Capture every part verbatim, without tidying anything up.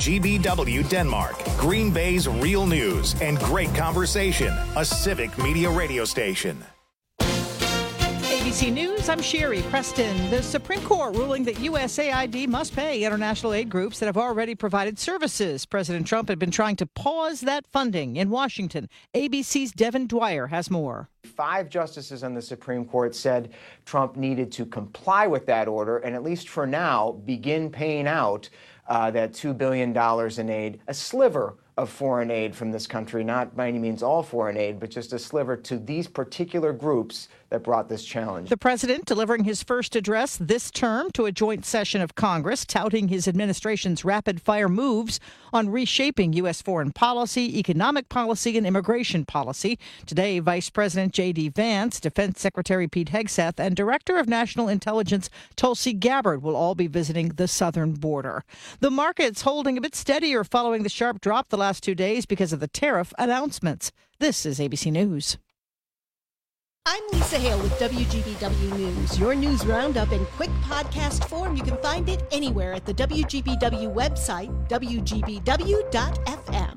G B W Denmark, Green Bay's real news and great conversation, a civic media radio station. A B C News, I'm Sherry Preston. The Supreme Court ruling that U S A I D must pay international aid groups that have already provided services. President Trump had been trying to pause that funding in Washington. A B C's Devin Dwyer has more. Five justices on the Supreme Court said Trump needed to comply with that order and, at least for now, begin paying out uh, that two billion dollars in aid, a sliver of foreign aid from this country, not by any means all foreign aid, but just a sliver to these particular groups that brought this challenge. The president delivering his first address this term to a joint session of Congress, touting his administration's rapid-fire moves on reshaping U S foreign policy, economic policy, and immigration policy. Today, Vice President J D. Vance, Defense Secretary Pete Hegseth, and Director of National Intelligence Tulsi Gabbard will all be visiting the southern border. The market's holding a bit steadier following the sharp drop the last two days because of the tariff announcements. This is A B C News. I'm Lisa Hale with W G B W News. Your news roundup in quick podcast form. You can find it anywhere at the W G B W website, W G B W dot F M.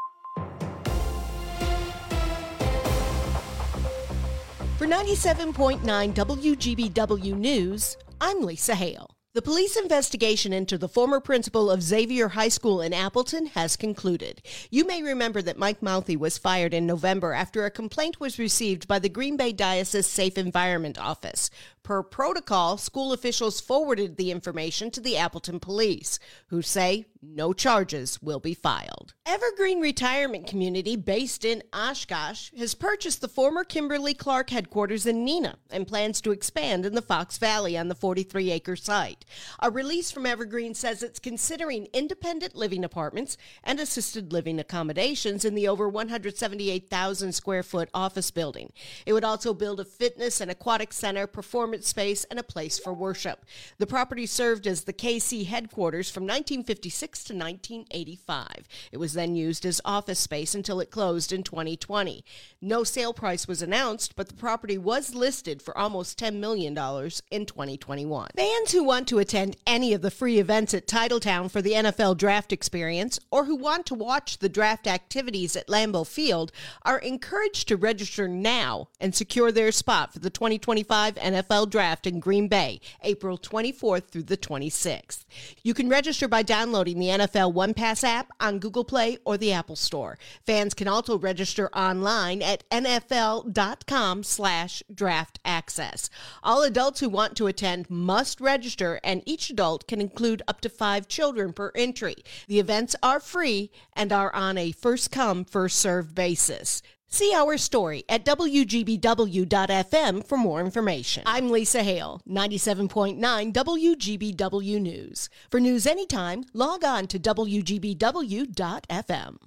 For ninety-seven point nine W G B W News, I'm Lisa Hale. The police investigation into the former principal of Xavier High School in Appleton has concluded. You may remember that Mike Mouthey was fired in November after a complaint was received by the Green Bay Diocese Safe Environment Office. Per protocol, school officials forwarded the information to the Appleton police, who say no charges will be filed. Evergreen Retirement Community, based in Oshkosh, has purchased the former Kimberly-Clark headquarters in Neenah and plans to expand in the Fox Valley on the forty-three acre site. A release from Evergreen says it's considering independent living apartments and assisted living accommodations in the over one hundred seventy-eight thousand square foot office building. It would also build a fitness and aquatic center, performance space, and a place for worship. The property served as the K C headquarters from nineteen fifty-six to nineteen eighty-five. It was then used as office space until it closed in twenty twenty. No sale price was announced, but the property was listed for almost ten million dollars in twenty twenty-one. Fans who want to attend any of the free events at Titletown for the N F L Draft Experience, or who want to watch the draft activities at Lambeau Field, are encouraged to register now and secure their spot for the twenty twenty-five N F L Draft in Green Bay, April twenty-fourth through the twenty-sixth. You can register by downloading the N F L One Pass app on Google Play or the Apple Store. Fans can also register online at nfl.com slash draft access. All adults who want to attend must register, and each adult can include up to five children per entry. The events are free and are on a first-come, first-served basis. See our story at W G B W dot F M for more information. I'm Lisa Hale, ninety-seven point nine W G B W News. For news anytime, log on to W G B W dot F M.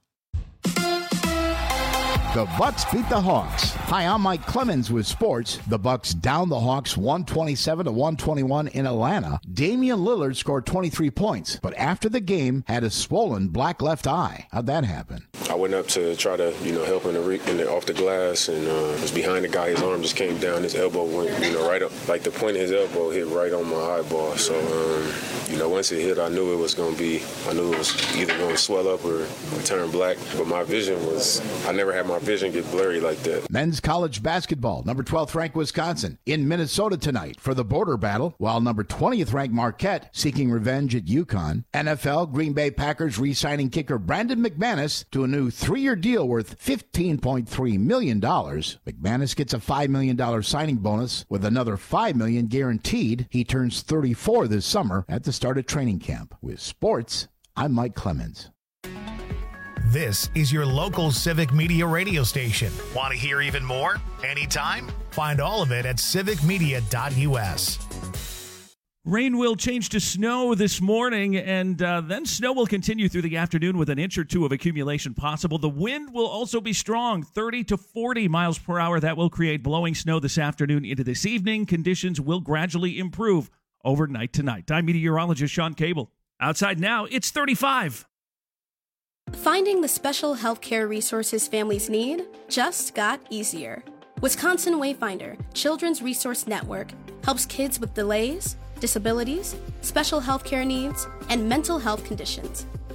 The Bucks beat the Hawks. Hi, I'm Mike Clemens with sports. The Bucks down the Hawks one twenty-seven to one twenty-one in Atlanta. Damian Lillard scored twenty-three points, but after the game had a swollen black left eye. How'd that happen? I went up to try to, you know, help him in the, in the, off the glass, and uh, was behind the guy. His arm just came down. His elbow went, you know, right up. Like the point of his elbow hit right on my eyeball. So, um, you know, once it hit, I knew it was going to be, I knew it was either going to swell up or, or turn black. But my vision was, I never had my vision get blurry like that. Men's college basketball, number twelfth ranked Wisconsin in Minnesota tonight for the border battle, while number twentieth ranked Marquette seeking revenge at UConn. N F L, Green Bay Packers re-signing kicker Brandon McManus to a new three-year deal worth fifteen point three million dollars. McManus gets a five million dollars signing bonus with another five million dollars guaranteed. He turns thirty-four this summer at the start of training camp. With sports, I'm Mike Clemens. This is your local civic media radio station. Want to hear even more? Anytime? Find all of it at civic media dot U S. Rain will change to snow this morning, and uh, then snow will continue through the afternoon with an inch or two of accumulation possible. The wind will also be strong, thirty to forty miles per hour. That will create blowing snow this afternoon into this evening. Conditions will gradually improve overnight tonight. I'm meteorologist Sean Cable. Outside now, it's thirty-five. Finding the special healthcare resources families need just got easier. Wisconsin Wayfinder, Children's Resource Network, helps kids with delays, disabilities, special healthcare needs, and mental health conditions.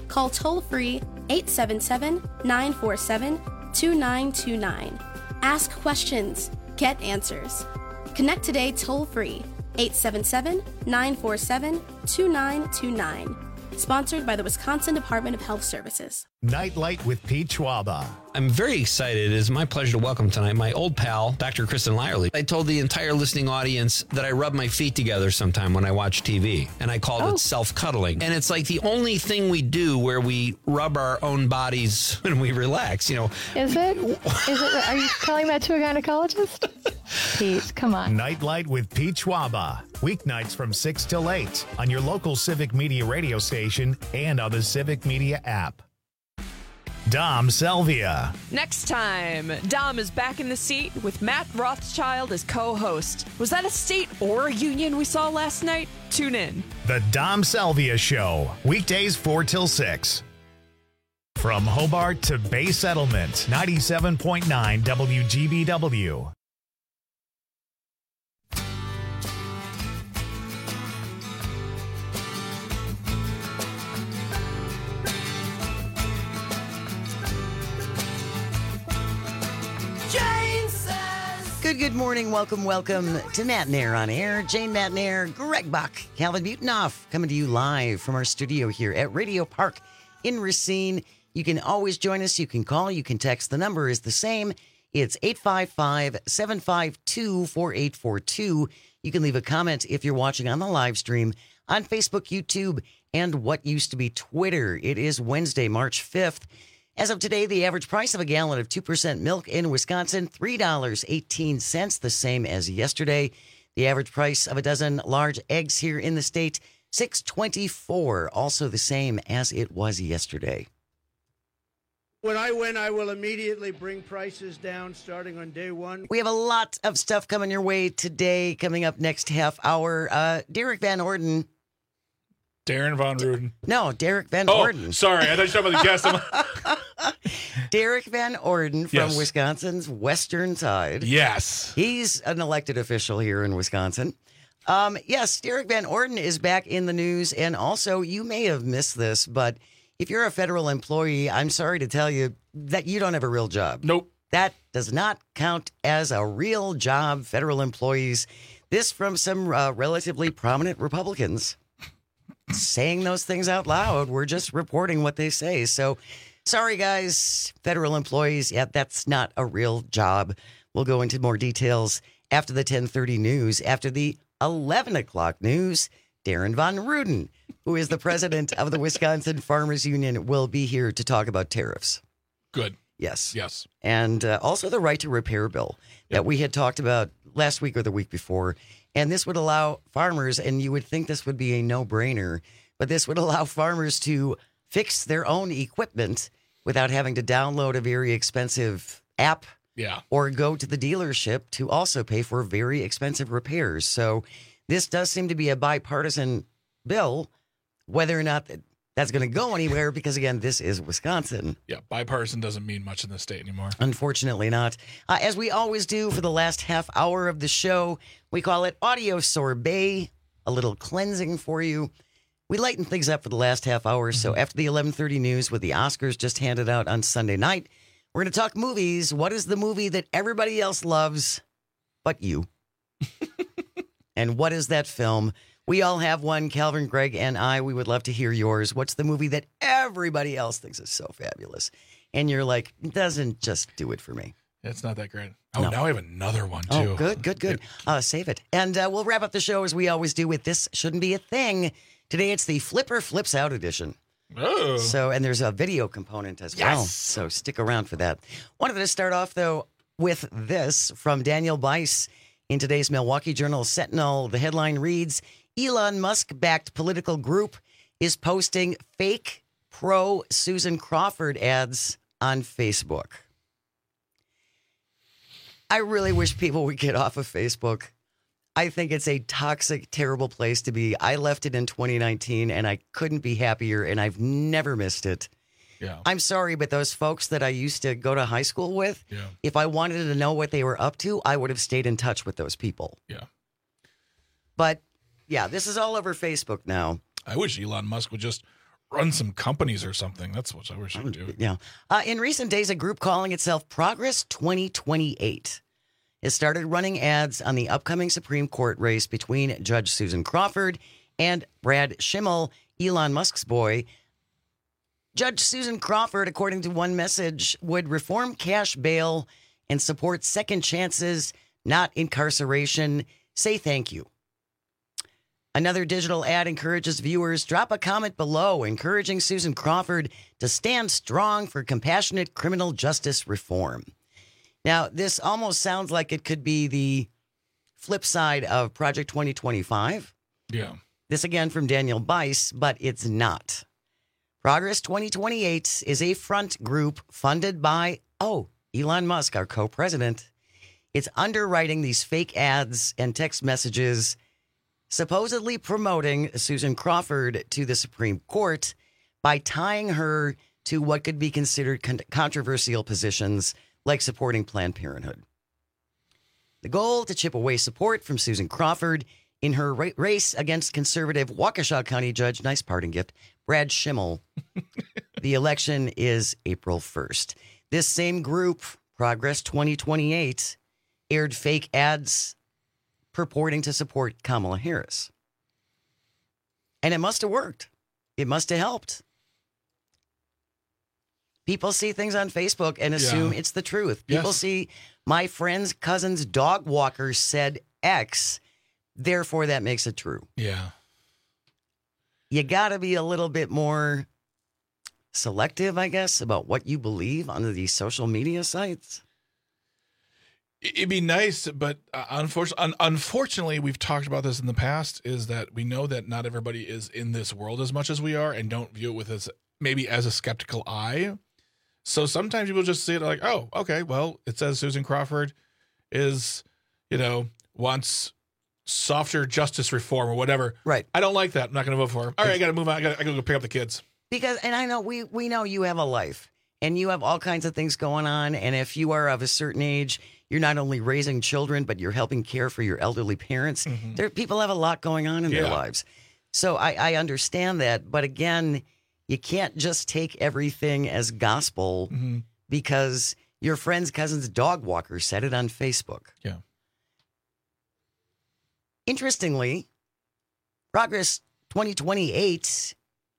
call toll-free eight seven seven, nine four seven, two nine two nine. Ask questions. Get answers. Connect today toll-free eight seven seven, nine four seven, two nine two nine. Sponsored by the Wisconsin Department of Health Services. Nightlight with Pete Schwaba. I'm very excited. It is my pleasure to welcome tonight my old pal, Doctor Kristen Lyerly. I told the entire listening audience that I rub my feet together sometime when I watch T V, and I called oh. it self-cuddling. And it's like the only thing we do where we rub our own bodies when we relax, you know. Is it? Is it? Are you telling that to a gynecologist? Pete, come on. Nightlight with Pete Schwaba. Weeknights from six till eight on your local Civic Media radio station and on the Civic Media app. Dom Selvia. Next time, Dom is back in the seat with Matt Rothschild as co-host. Was that a state or a union we saw last night? Tune in. The Dom Selvia Show. Weekdays four till six. From Hobart to Bay Settlement, ninety-seven point nine W G B W. Good, good morning. Welcome, welcome to Matt Nair on Air. Jane Matt Nair, Greg Buck, Calvin Butonoff, coming to you live from our studio here at Radio Park in Racine. You can always join us. You can call. You can text. The number is the same. It's eight five five, seven five two, four eight four two. You can leave a comment if you're watching on the live stream on Facebook, YouTube, and what used to be Twitter. It is Wednesday, March fifth. As of today, the average price of a gallon of two percent milk in Wisconsin, three dollars and eighteen cents, the same as yesterday. The average price of a dozen large eggs here in the state, six dollars and twenty-four cents, also the same as it was yesterday. When I win, I will immediately bring prices down starting on day one. We have a lot of stuff coming your way today. Coming up next half hour, uh, Derek Van Orden. Darren Von Ruden. No, Derek Van oh, Orden. Sorry, I thought you were talking about the guest. Derek Van Orden from Yes. Wisconsin's western side. Yes. He's an elected official here in Wisconsin. Um, yes, Derek Van Orden is back in the news. And also, you may have missed this, but if you're a federal employee, I'm sorry to tell you that you don't have a real job. Nope. That does not count as a real job, federal employees. This from some uh, relatively prominent Republicans saying those things out loud. We're just reporting what they say. So, sorry, guys, federal employees. Yeah, that's not a real job. We'll go into more details after the ten thirty news. After the eleven o'clock news, Darren Von Ruden, who is the president of the Wisconsin Farmers Union, will be here to talk about tariffs. Good. Yes. Yes. And uh, also the right to repair bill that Yep. we had talked about last week or the week before. And this would allow farmers, and you would think this would be a no-brainer, but this would allow farmers to fix their own equipment without having to download a very expensive app Yeah. or go to the dealership to also pay for very expensive repairs. So this does seem to be a bipartisan bill, whether or not that- that's going to go anywhere, because, again, this is Wisconsin. Yeah. Bipartisan doesn't mean much in this state anymore. Unfortunately not. Uh, as we always do for the last half hour of the show, we call it Audio Sorbet, a little cleansing for you. We lighten things up for the last half hour. So after the eleven thirty news with the Oscars just handed out on Sunday night, we're going to talk movies. What is the movie that everybody else loves but you? And what is that film? We all have one, Calvin, Greg, and I. We would love to hear yours. What's the movie that everybody else thinks is so fabulous? And you're like, it doesn't just do it for me. It's not that great. Oh, No. now we have another one, too. Oh, good, good, good. Uh, save it. And uh, we'll wrap up the show as we always do with This Shouldn't Be a Thing. Today it's the Flipper Flips Out edition. Oh. So, and there's a video component as well. Yes. So stick around for that. Wanted to start off, though, with this from Daniel Bice in today's Milwaukee Journal Sentinel. The headline reads, Elon Musk-backed political group is posting fake pro-Susan Crawford ads on Facebook. I really wish people would get off of Facebook. I think it's a toxic, terrible place to be. I left it in twenty nineteen, and I couldn't be happier, and I've never missed it. Yeah. I'm sorry, but those folks that I used to go to high school with, Yeah. if I wanted to know what they were up to, I would have stayed in touch with those people. Yeah. But, yeah, this is all over Facebook now. I wish Elon Musk would just run some companies or something. That's what I wish I would do. Yeah. Uh, in recent days, a group calling itself Progress twenty twenty-eight has started running ads on the upcoming Supreme Court race between Judge Susan Crawford and Brad Schimmel, Elon Musk's boy. Judge Susan Crawford, according to one message, would reform cash bail and support second chances, not incarceration. Say thank you. Another digital ad encourages viewers, drop a comment below, encouraging Susan Crawford to stand strong for compassionate criminal justice reform. Now, this almost sounds like it could be the flip side of Project twenty twenty-five. Yeah. This again from Daniel Bice, but it's not. Progress twenty twenty-eight is a front group funded by, oh, Elon Musk, our co-president. It's underwriting these fake ads and text messages supposedly promoting Susan Crawford to the Supreme Court by tying her to what could be considered con- controversial positions like supporting Planned Parenthood. The goal to chip away support from Susan Crawford in her ra- race against conservative Waukesha County Judge, nice parting gift, Brad Schimmel. The election is April first. This same group, Progress twenty twenty-eight, aired fake ads purporting to support Kamala Harris. And it must have worked. It must have helped. People see things on Facebook and assume Yeah. it's the truth. People Yes. see my friend's cousin's dog walker said X, therefore that makes it true. Yeah. You got to be a little bit more selective, I guess, about what you believe on these social media sites. It'd be nice, but uh, unfortunately, un- unfortunately, we've talked about this in the past, is that we know that not everybody is in this world as much as we are and don't view it with as maybe as a skeptical eye. So sometimes people just see it like, oh, okay, well, it says Susan Crawford is, you know, wants softer justice reform or whatever. Right. I don't like that. I'm not going to vote for her. All right, I got to move on. I got to go pick up the kids. Because, and I know we, we know you have a life and you have all kinds of things going on. And if you are of a certain age, you're not only raising children, but you're helping care for your elderly parents. Mhm. There, people have a lot going on in their Yeah. lives. So I, I understand that. But again, you can't just take everything as gospel Mm-hmm. because your friend's cousin's dog walker said it on Facebook. Yeah. Interestingly, Progress twenty twenty-eight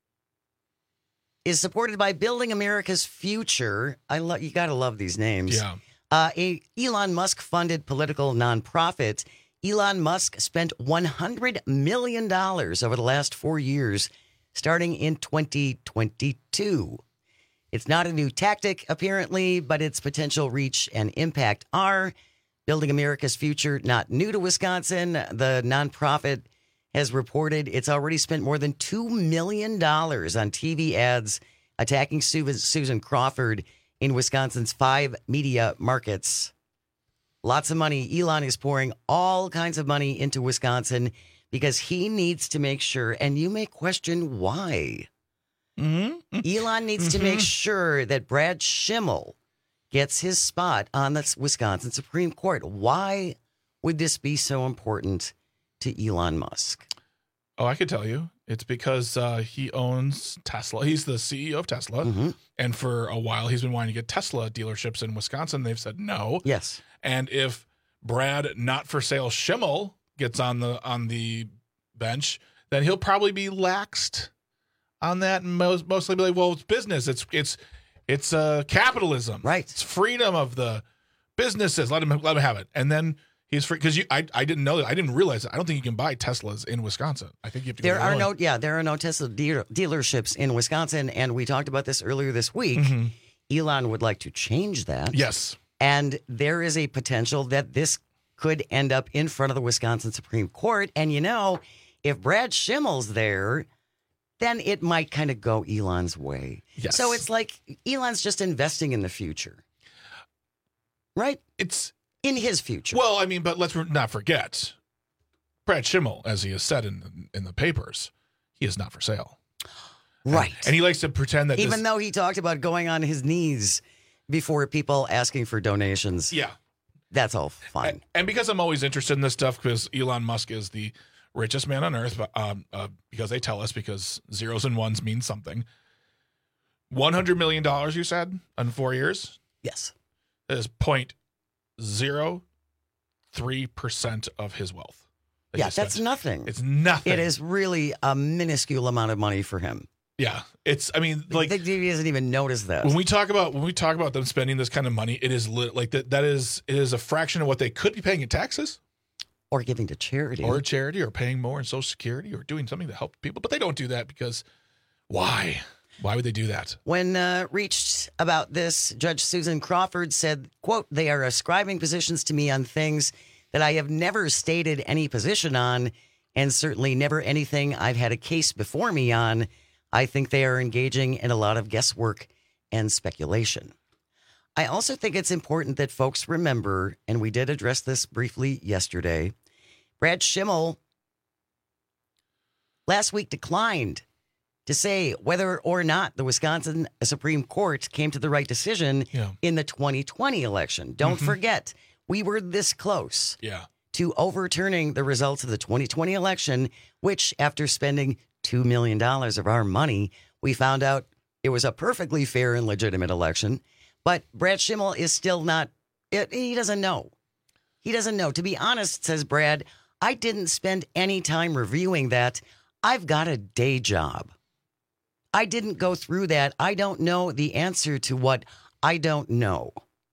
is supported by Building America's Future. I love you. Got to love these names. Yeah. Uh, a Elon Musk funded political nonprofit. Elon Musk spent one hundred million dollars over the last four years, starting in twenty twenty-two. It's not a new tactic, apparently, but its potential reach and impact are. Building America's Future, not new to Wisconsin. The nonprofit has reported it's already spent more than two million dollars on T V ads attacking Su- Susan Crawford in Wisconsin's five media markets. Lots of money. Elon is pouring all kinds of money into Wisconsin because he needs to make sure, and you may question why. Mm-hmm. Elon needs to make sure that Brad Schimmel gets his spot on the Wisconsin Supreme Court. Why would this be so important to Elon Musk? Oh, I could tell you. It's because uh, he owns Tesla. He's the C E O of Tesla. Mm-hmm. And for a while, he's been wanting to get Tesla dealerships in Wisconsin. They've said no. Yes. And if Brad, not for sale Schimmel, gets on the on the bench, then he'll probably be laxed on that and most, mostly be like, well, it's business. It's it's it's uh, capitalism. Right. It's freedom of the businesses. Let him let him have it. And then he's free because you. I I didn't know that. I didn't realize that. I don't think you can buy Teslas in Wisconsin. I think you have to. There go to are Illinois. no, yeah, there are no Tesla dealer, dealerships in Wisconsin, and we talked about this earlier this week. Mhm. Elon would like to change that. Yes. And there is a potential that this could end up in front of the Wisconsin Supreme Court. And you know, if Brad Schimmel's there, then it might kind of go Elon's way. Yes. So it's like Elon's just investing in the future, right? It's in his future. Well, I mean, but let's not forget, Brad Schimmel, as he has said in in the papers, he is not for sale. Right. And, and he likes to pretend that Even this, though he talked about going on his knees before people asking for donations. Yeah. That's all fine. And, and because I'm always interested in this stuff, because Elon Musk is the richest man on earth, um, uh, because they tell us, because zeros and ones mean something. one hundred million dollars, you said, in four years? Yes. That is zero point zero three percent of his wealth. that Yeah, he that's spent. nothing. It's nothing. It is really a minuscule amount of money for him. Yeah, it's. I mean, like I think he doesn't even notice that. when we talk about when we talk about them spending this kind of money, it is lit, like that. That is it is a fraction of what they could be paying in taxes, or giving to charity, or charity, or paying more in Social Security, or doing something to help people. But they don't do that because why? Why would they do that? When uh, reached about this, Judge Susan Crawford said, quote, "They are ascribing positions to me on things that I have never stated any position on, and certainly never anything I've had a case before me on. I think they are engaging in a lot of guesswork and speculation." I also think it's important that folks remember, and we did address this briefly yesterday, Brad Schimmel last week declined to say whether or not the Wisconsin Supreme Court came to the right decision yeah. in the twenty twenty election. Don't Mm-hmm. forget, we were this close Yeah. to overturning the results of the twenty twenty election, which, after spending two million dollars of our money, we found out it was a perfectly fair and legitimate election. But Brad Schimmel is still not, it, he doesn't know. He doesn't know. To be honest, says Brad, I didn't spend any time reviewing that. I've got a day job. I didn't go through that. I don't know the answer to what I don't know.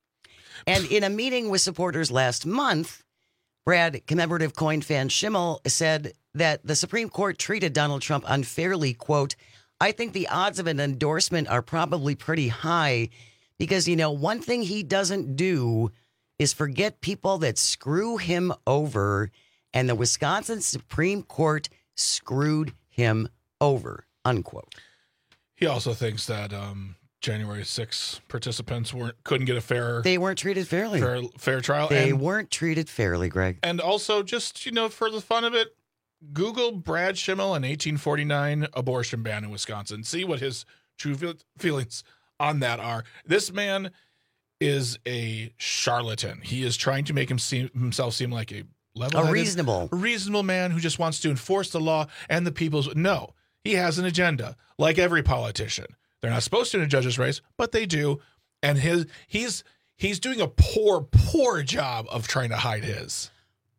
And in a meeting with supporters last month, Brad, commemorative coin fan Schimmel, said that the Supreme Court treated Donald Trump unfairly. Quote, "I think the odds of an endorsement are probably pretty high because, you know, one thing he doesn't do is forget people that screw him over, and the Wisconsin Supreme Court screwed him over," unquote. He also thinks that um, January sixth participants weren't couldn't get a fair They weren't treated fairly. fair, fair trial. They and, weren't treated fairly, Greg. and also, just, you know, for the fun of it, Google Brad Schimmel and eighteen forty-nine abortion ban in Wisconsin. See what his true feel- feelings on that are. This man is a charlatan. He is trying to make him seem, himself seem like a level, A reasonable. a reasonable man who just wants to enforce the law and the people's. No, he has an agenda, like every politician. They're not supposed to in a judge's race, but they do. And his he's he's doing a poor, poor job of trying to hide his.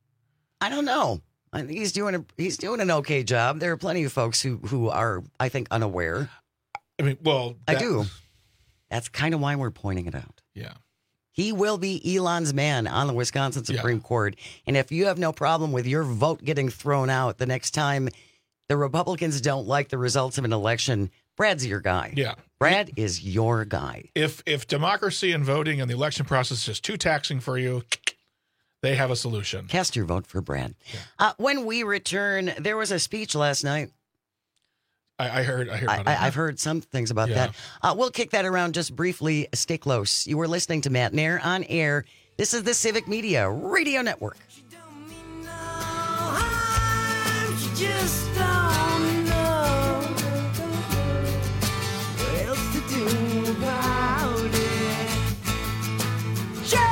I don't know. I think he's doing a he's doing an okay job. There are plenty of folks who who are, I think, unaware. I mean, well, I that- do. That's kind of why we're pointing it out. Yeah. He will be Elon's man on the Wisconsin Supreme Yeah. Court. And if you have no problem with your vote getting thrown out the next time the Republicans don't like the results of an election, Brad's your guy. Yeah. Brad is your guy. If if democracy and voting and the election process is just too taxing for you, they have a solution. Cast your vote for Brad. Uh, when we return, there was a speech last night. I, I heard. I heard. I, About I, it. I've heard some things about Yeah. that. Uh, we'll kick that around just briefly. Stay close. You were listening to Matt Nair on air. This is the Civic Media Radio Network. Just don't know what else to do about it. Jason,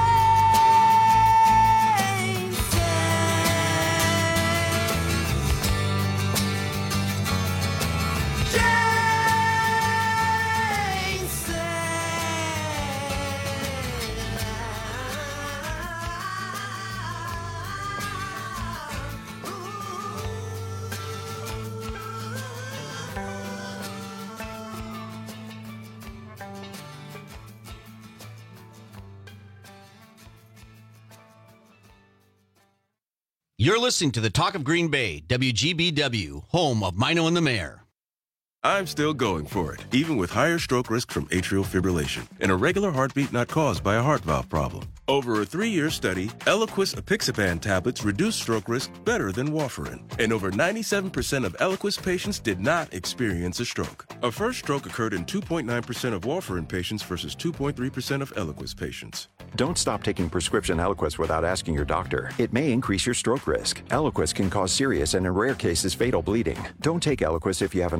You're listening to the Talk of Green Bay, W G B W, home of Mino and the Mayor. I'm still going for it, even with higher stroke risk from atrial fibrillation and a regular heartbeat not caused by a heart valve problem. Over a three-year study, Eliquis apixaban tablets reduce stroke risk better than warfarin, and over ninety-seven percent of Eliquis patients did not experience a stroke. A first stroke occurred in two point nine percent of warfarin patients versus two point three percent of Eliquis patients. Don't stop taking prescription Eliquis without asking your doctor. It may increase your stroke risk. Eliquis can cause serious and, in rare cases, fatal bleeding. Don't take Eliquis if you have an artificial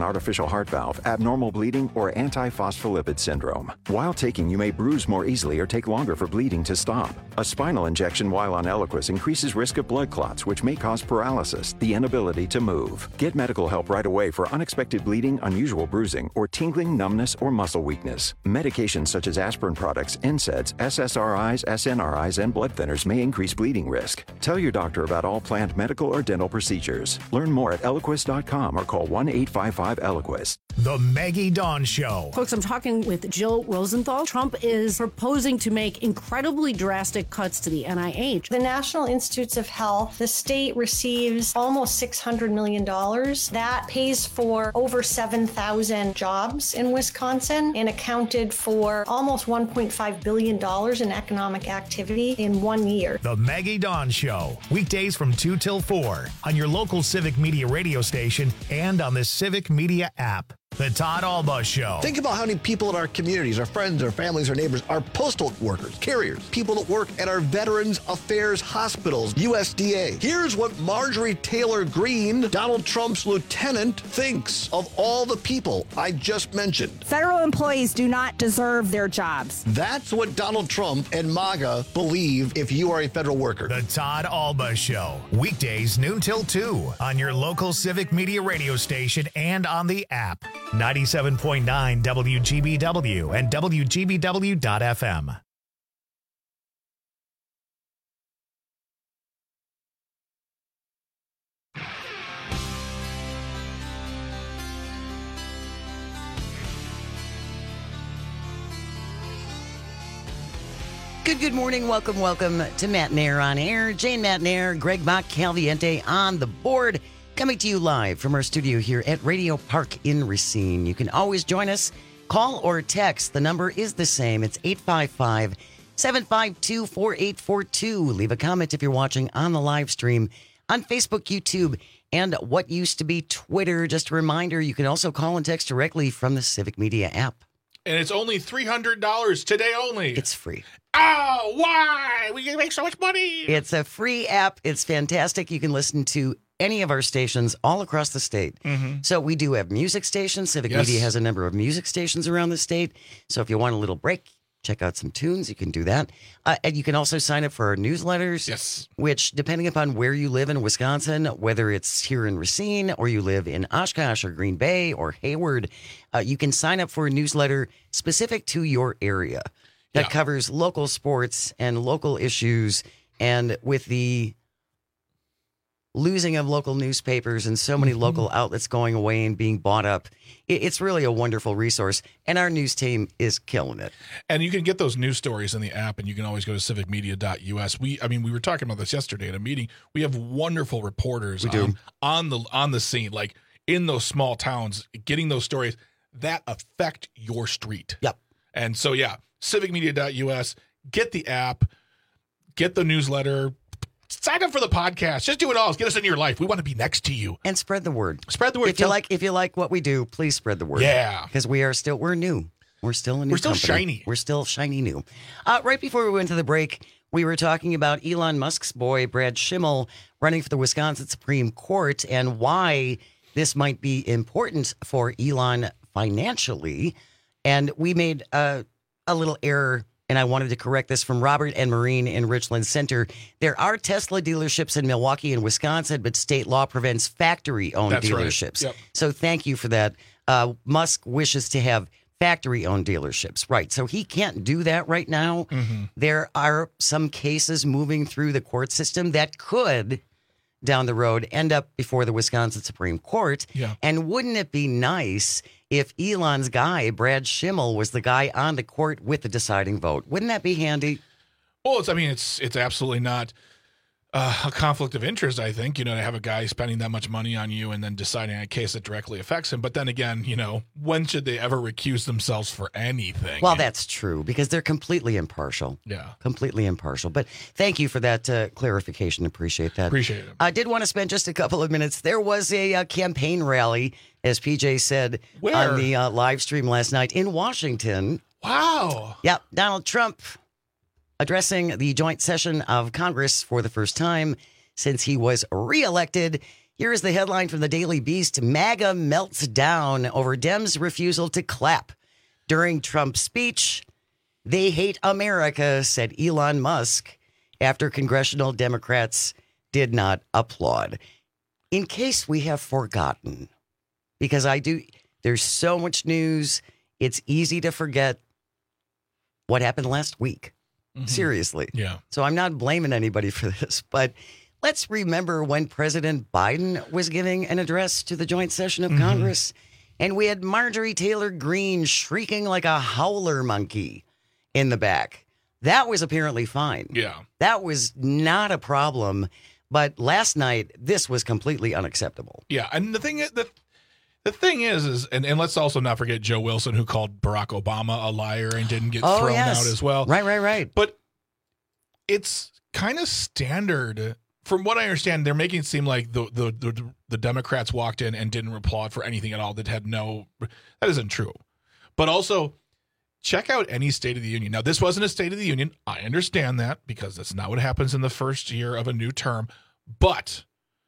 heart valve, abnormal bleeding, or antiphospholipid syndrome. While taking, you may bruise more easily or take longer for bleeding to stop. A spinal injection while on Eliquis increases risk of blood clots, which may cause paralysis, the inability to move. Get medical help right away for unexpected bleeding, unusual bruising, or tingling, numbness, or muscle weakness. Medications such as aspirin products, N SAIDs, S S R Is, S N R Is, and blood thinners may increase bleeding risk. Tell your doctor about all planned medical or dental procedures. Learn more at Eliquis dot com or call one eight five five Eliquis. The Maggie Dawn Show. Folks, I'm talking with Jill Rosenthal. Trump is proposing to make incredibly drastic cuts to the N I H. The National Institutes of Health, the state receives almost six hundred million dollars. That pays for over seven thousand jobs in Wisconsin and accounted for almost one point five billion dollars in economic activity in one year. The Maggie Dawn Show. Weekdays from two till four on your local Civic Media radio station and on the Civic Media app. The Todd Alba Show. Think about how many people in our communities, our friends, our families, our neighbors, are postal workers, carriers, people that work at our Veterans Affairs hospitals, U S D A. Here's what Marjorie Taylor Greene, Donald Trump's lieutenant, thinks of all the people I just mentioned. Federal employees do not deserve their jobs. That's what Donald Trump and MAGA believe if you are a federal worker. The Todd Alba Show. Weekdays noon till two on your local Civic Media radio station and on the app. ninety-seven point nine W G B W and W G B W dot F M. Good, good morning. Welcome, welcome to Matt Nair on Air. Jane Matt Nair, Greg Bach, Calviente on the board. Coming to you live from our studio here at Radio Park in Racine. You can always join us. Call or text. The number is the same. It's eight five five, seven five two, four eight four two. Leave a comment if you're watching on the live stream on Facebook, YouTube, and what used to be Twitter. Just a reminder, you can also call and text directly from the Civic Media app. And it's only three hundred dollars today only. It's free. Oh, why? We can make so much money. It's a free app. It's fantastic. You can listen to any of our stations all across the state. Mm-hmm. So we do have music stations. Civic Yes. Media has a number of music stations around the state. So if you want a little break, check out some tunes, you can do that. Uh, and you can also sign up for our newsletters, yes. which, depending upon where you live in Wisconsin, whether it's here in Racine or you live in Oshkosh or Green Bay or Hayward, uh, you can sign up for a newsletter specific to your area that Yeah. covers local sports and local issues. And with the losing of local newspapers and so many local outlets going away and being bought up, it, it's really a wonderful resource. And our news team is killing it. And you can get those news stories in the app, and you can always go to civic media dot U S. We, I mean, we were talking about this yesterday at a meeting. We have wonderful reporters We do. on, on the on the scene, like in those small towns, getting those stories that affect your street. Yep. And so, yeah, civic media dot U S. Get the app, get the newsletter. Sign up for the podcast. Just do it all. Get us into your life. We want to be next to you. And spread the word. Spread the word. If you like, if you like what we do, please spread the word. Yeah. Because we are still, we're new. We're still a new We're still company. shiny. We're still shiny new. Uh, right before we went to the break, we were talking about Elon Musk's boy, Brad Schimmel, running for the Wisconsin Supreme Court and why this might be important for Elon financially. And we made a, a little error, and I wanted to correct this from Robert and Marine in Richland Center. There are Tesla dealerships in Milwaukee and Wisconsin, but state law prevents factory-owned That's right. dealerships. Yep. So thank you for that. Uh, Musk wishes to have factory-owned dealerships. Right. So he can't do that right now. Mm-hmm. There are some cases moving through the court system that could, down the road, end up before the Wisconsin Supreme Court. Yeah. And wouldn't it be nice if Elon's guy, Brad Schimmel, was the guy on the court with the deciding vote? Wouldn't that be handy? Well, it's, I mean, it's it's absolutely not uh, a conflict of interest, I think, you know, to have a guy spending that much money on you and then deciding a case that directly affects him. But then again, you know, when should they ever recuse themselves for anything? Well, that's true because they're completely impartial. Yeah. Completely impartial. But thank you for that uh, clarification. Appreciate that. Appreciate it. I did want to spend just a couple of minutes. There was a uh, campaign rally, as P J said Where? on the uh, live stream last night in Washington. Wow. Yep. Donald Trump addressing the joint session of Congress for the first time since he was reelected. Here is the headline from the Daily Beast. MAGA melts down over Dems' refusal to clap during Trump's speech. They hate America, said Elon Musk, after congressional Democrats did not applaud. In case we have forgotten, because I do, there's so much news, it's easy to forget what happened last week. Mm-hmm. Seriously. Yeah. So I'm not blaming anybody for this, but let's remember when President Biden was giving an address to the joint session of mm-hmm. Congress, and we had Marjorie Taylor Greene shrieking like a howler monkey in the back. That was apparently fine. Yeah. That was not a problem. But last night, this was completely unacceptable. Yeah. And the thing is, the, the thing is, is and, and let's also not forget Joe Wilson, who called Barack Obama a liar and didn't get oh, thrown yes. out as well. Right, right, right. But it's kind of standard. From what I understand, they're making it seem like the, the, the, the Democrats walked in and didn't applaud for anything at all. That had no, that isn't true. But also, check out any State of the Union. Now, this wasn't a State of the Union. I understand that because that's not what happens in the first year of a new term. But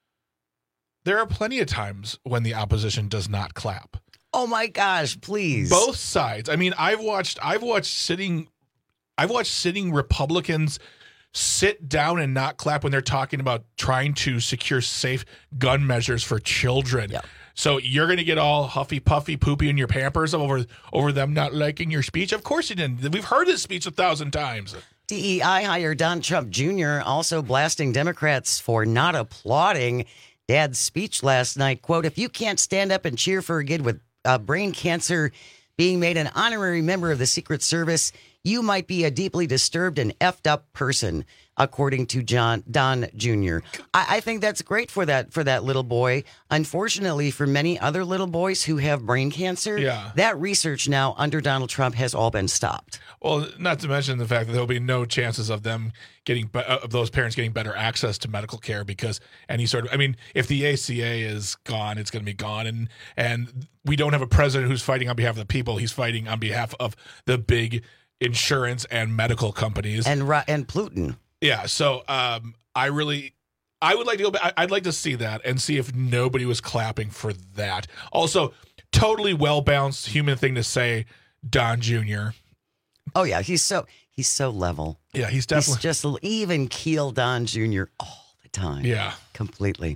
there are plenty of times when the opposition does not clap. Oh my gosh, please. Both sides. I mean, I've watched I've watched sitting I've watched sitting Republicans sit down and not clap when they're talking about trying to secure safe gun measures for children. Yep. So you're going to get all huffy puffy poopy in your Pampers over over them not liking your speech? Of course you didn't. We've heard this speech a thousand times. D E I hire Don Trump Junior also blasting Democrats for not applauding Dad's speech last night. Quote, if you can't stand up and cheer for a kid with uh, brain cancer being made an honorary member of the Secret Service, you might be a deeply disturbed and effed up person, according to John Don Junior I, I think that's great for that for that little boy. Unfortunately, for many other little boys who have brain cancer, yeah. that research now under Donald Trump has all been stopped. Well, not to mention the fact that there'll be no chances of them getting of those parents getting better access to medical care because any sort of I mean, if the A C A is gone, it's going to be gone, and and we don't have a president who's fighting on behalf of the people. He's fighting on behalf of the big insurance and medical companies and and Pluton. Yeah, so um, I really, I would like to go back. I'd like to see that and see if nobody was clapping for that. Also, totally well balanced human thing to say, Don Junior Oh yeah, he's so he's so level. Yeah, he's definitely he's just even keel Don Junior all the time. Yeah, completely.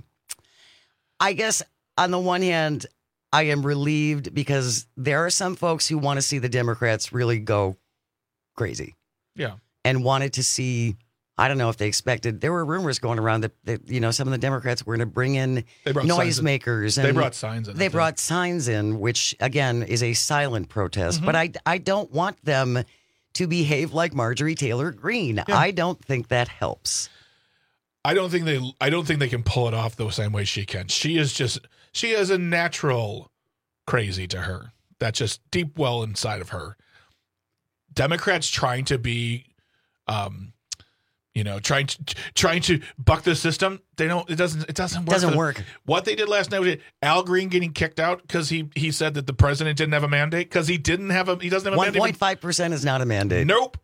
I guess on the one hand, I am relieved because there are some folks who want to see the Democrats really go crazy. Yeah, and wanted to see. I don't know if they expected. There were rumors going around that, that you know some of the Democrats were going to bring in noisemakers. They brought signs in. They brought signs in, which again is a silent protest. Mm-hmm. But I, I don't want them to behave like Marjorie Taylor Greene. Yeah. I don't think that helps. I don't think they. I don't think they can pull it off the same way she can. She is just. She is a natural crazy to her. That's just deep well inside of her. Democrats trying to be. Um, You know, trying to trying to buck the system. They don't. It doesn't. It doesn't work. Doesn't work. What they did last night was Al Green getting kicked out because he he said that the president didn't have a mandate because he didn't have a. He doesn't have a One mandate. One point five percent is not a mandate. Nope.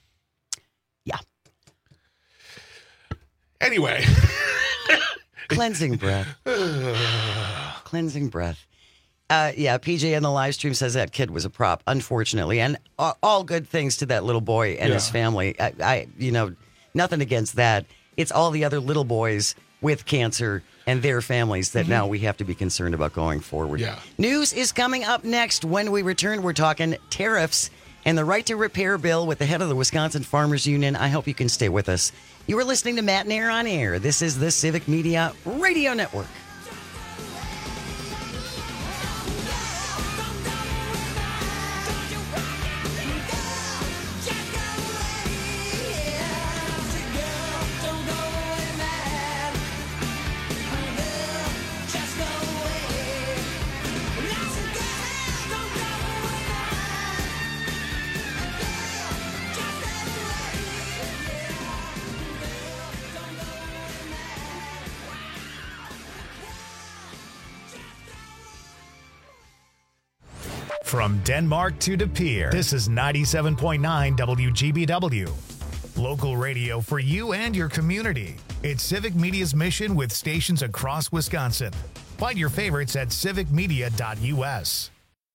Yeah. Anyway, cleansing breath. Cleansing breath. Uh, yeah, P J in the live stream says that kid was a prop, unfortunately, and uh, all good things to that little boy and Yeah. his family. I, I, you know. Nothing against that. It's all the other little boys with cancer and their families that mm-hmm. now we have to be concerned about going forward. Yeah. News is coming up next. When we return, we're talking tariffs and the right to repair bill with the head of the Wisconsin Farmers Union. I hope you can stay with us. You are listening to Matt and Air on Air. This is the Civic Media Radio Network. From Denmark to De Pere, this is ninety-seven point nine W G B W. Local radio for you and your community. It's Civic Media's mission with stations across Wisconsin. Find your favorites at civic media dot u s.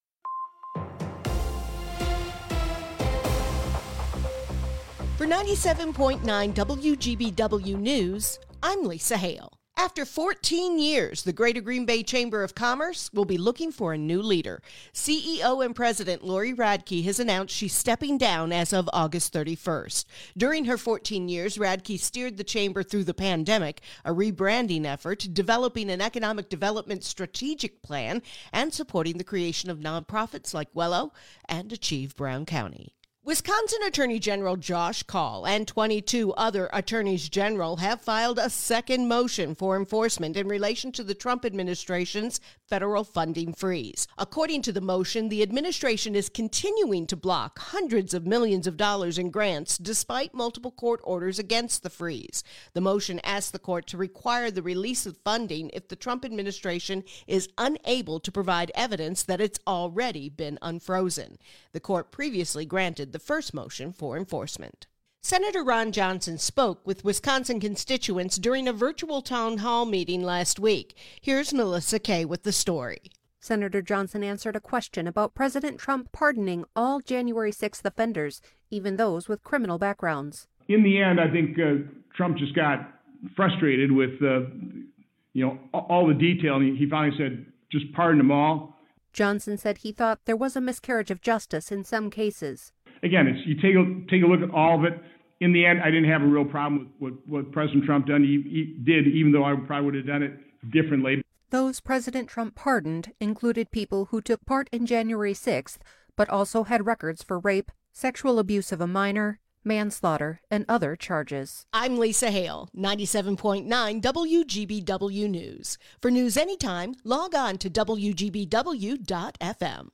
For ninety-seven point nine W G B W News, I'm Lisa Hale. After fourteen years, the Greater Green Bay Chamber of Commerce will be looking for a new leader. C E O and President Lori Radke has announced she's stepping down as of August thirty-first. During her fourteen years, Radke steered the chamber through the pandemic, a rebranding effort, developing an economic development strategic plan, and supporting the creation of nonprofits like Wello and Achieve Brown County. Wisconsin Attorney General Josh Kaul and twenty-two other attorneys general have filed a second motion for enforcement in relation to the Trump administration's federal funding freeze. According to the motion, the administration is continuing to block hundreds of millions of dollars in grants despite multiple court orders against the freeze. The motion asks the court to require the release of funding if the Trump administration is unable to provide evidence that it's already been unfrozen. The court previously granted the first motion for enforcement. Senator Ron Johnson spoke with Wisconsin constituents during a virtual town hall meeting last week. Here's Melissa Kay with the story. Senator Johnson answered a question about President Trump pardoning all January sixth offenders, even those with criminal backgrounds. In the end, I think uh, Trump just got frustrated with uh, you know, all the detail, and he finally said, just pardon them all. Johnson said he thought there was a miscarriage of justice in some cases. Again, it's, you take a, take a look at all of it. In the end, I didn't have a real problem with what, what President Trump done. He, he did, even though I probably would have done it differently. Those President Trump pardoned included people who took part in January sixth, but also had records for rape, sexual abuse of a minor, manslaughter, and other charges. I'm Lisa Hale, ninety-seven point nine W G B W News. For news anytime, log on to W G B W dot F M.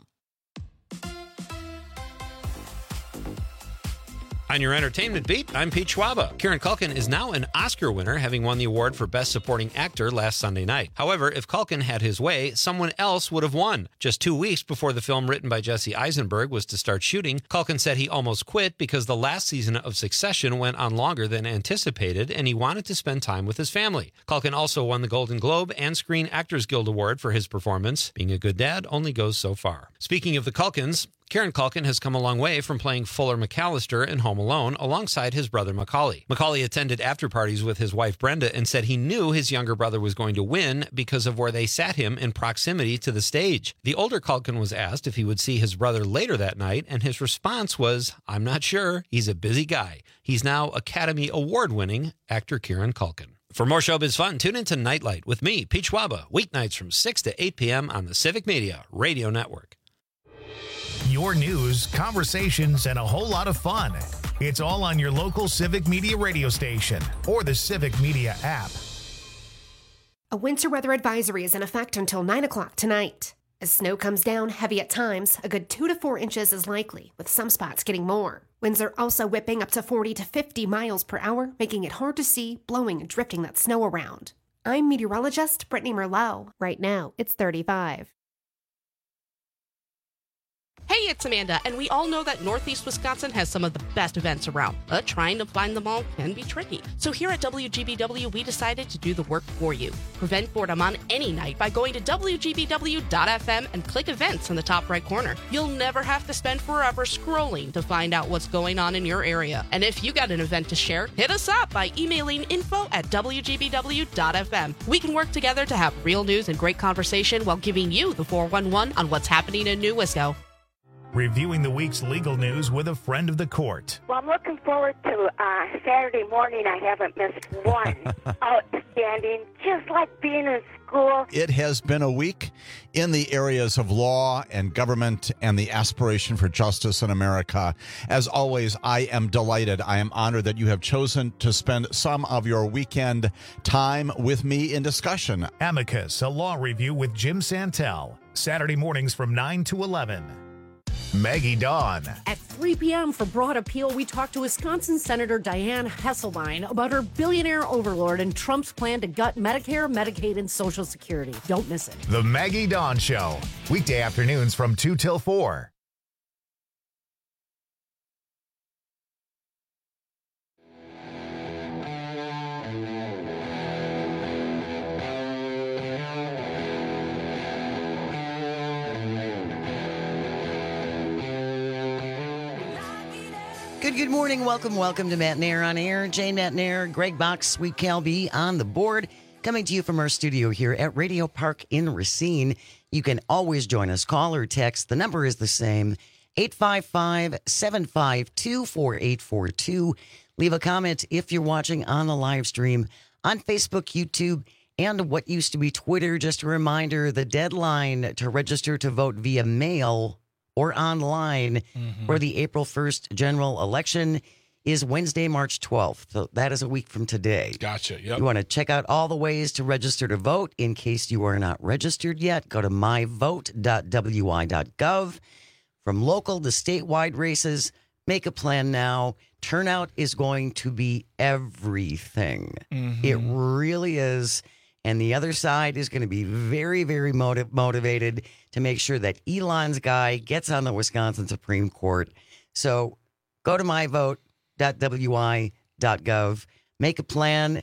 On your entertainment beat, I'm Pete Schwaba. Kieran Culkin is now an Oscar winner, having won the award for Best Supporting Actor last Sunday night. However, if Culkin had his way, someone else would have won. Just two weeks before the film written by Jesse Eisenberg was to start shooting, Culkin said he almost quit because the last season of Succession went on longer than anticipated, and he wanted to spend time with his family. Culkin also won the Golden Globe and Screen Actors Guild Award for his performance. Being a good dad only goes so far. Speaking of the Culkins, Kieran Culkin has come a long way from playing Fuller McAllister in Home Alone alongside his brother Macaulay. Macaulay attended after-parties with his wife Brenda and said he knew his younger brother was going to win because of where they sat him in proximity to the stage. The older Culkin was asked if he would see his brother later that night, and his response was, "I'm not sure. He's a busy guy." He's now Academy Award-winning actor Kieran Culkin. For more showbiz fun, tune into Nightlight with me, Pete Schwaba, weeknights from six to eight p.m. on the Civic Media Radio Network. Your news, conversations, and a whole lot of fun. It's all on your local Civic Media radio station or the Civic Media app. A winter weather advisory is in effect until nine o'clock tonight. As snow comes down heavy at times, a good two to four inches is likely, with some spots getting more. Winds are also whipping up to forty to fifty miles per hour, making it hard to see, blowing and drifting that snow around. I'm meteorologist Brittany Merlot. Right now, it's thirty-five. Hey, it's Amanda, and we all know that Northeast Wisconsin has some of the best events around, but trying to find them all can be tricky. So here at W G B W, we decided to do the work for you. Prevent boredom on any night by going to W G B W dot F M and click events in the top right corner. You'll never have to spend forever scrolling to find out what's going on in your area. And if you got an event to share, hit us up by emailing info at W G B W dot F M. We can work together to have real news and great conversation while giving you the four one one on what's happening in New Wisco. Reviewing the week's legal news with a friend of the court. Well, I'm looking forward to uh, Saturday morning. I haven't missed one. Outstanding, just like being in school. It has been a week in the areas of law and government and the aspiration for justice in America. As always, I am delighted. I am honored that you have chosen to spend some of your weekend time with me in discussion. Amicus, a law review with Jim Santel. Saturday mornings from nine to eleven. Maggie Dawn. At three p.m. for Broad Appeal, we talked to Wisconsin Senator Dianne Hesselbein about her billionaire overlord and Trump's plan to gut Medicare, Medicaid, and Social Security. Don't miss it. The Maggie Dawn Show. Weekday afternoons from two till four. Good, good morning. Welcome, welcome to Matt Nair on Air. Jane Matt Nair, Greg Box, Sweet Cal B on the board. Coming to you from our studio here at Radio Park in Racine. You can always join us. Call or text. The number is the same. eight five five, seven five two, four eight four two. Leave a comment if you're watching on the live stream on Facebook, YouTube, and what used to be Twitter. Just a reminder, the deadline to register to vote via mail or online mm-hmm. for the April first general election is Wednesday, March twelfth. So that is a week from today. Gotcha. Yep. You want to check out all the ways to register to vote. In case you are not registered yet, go to my vote dot w i dot gov. From local to statewide races, make a plan now. Turnout is going to be everything. Mm-hmm. It really is. And the other side is going to be very, very motiv- motivated to make sure that Elon's guy gets on the Wisconsin Supreme Court. So go to my vote dot w i dot gov. Make a plan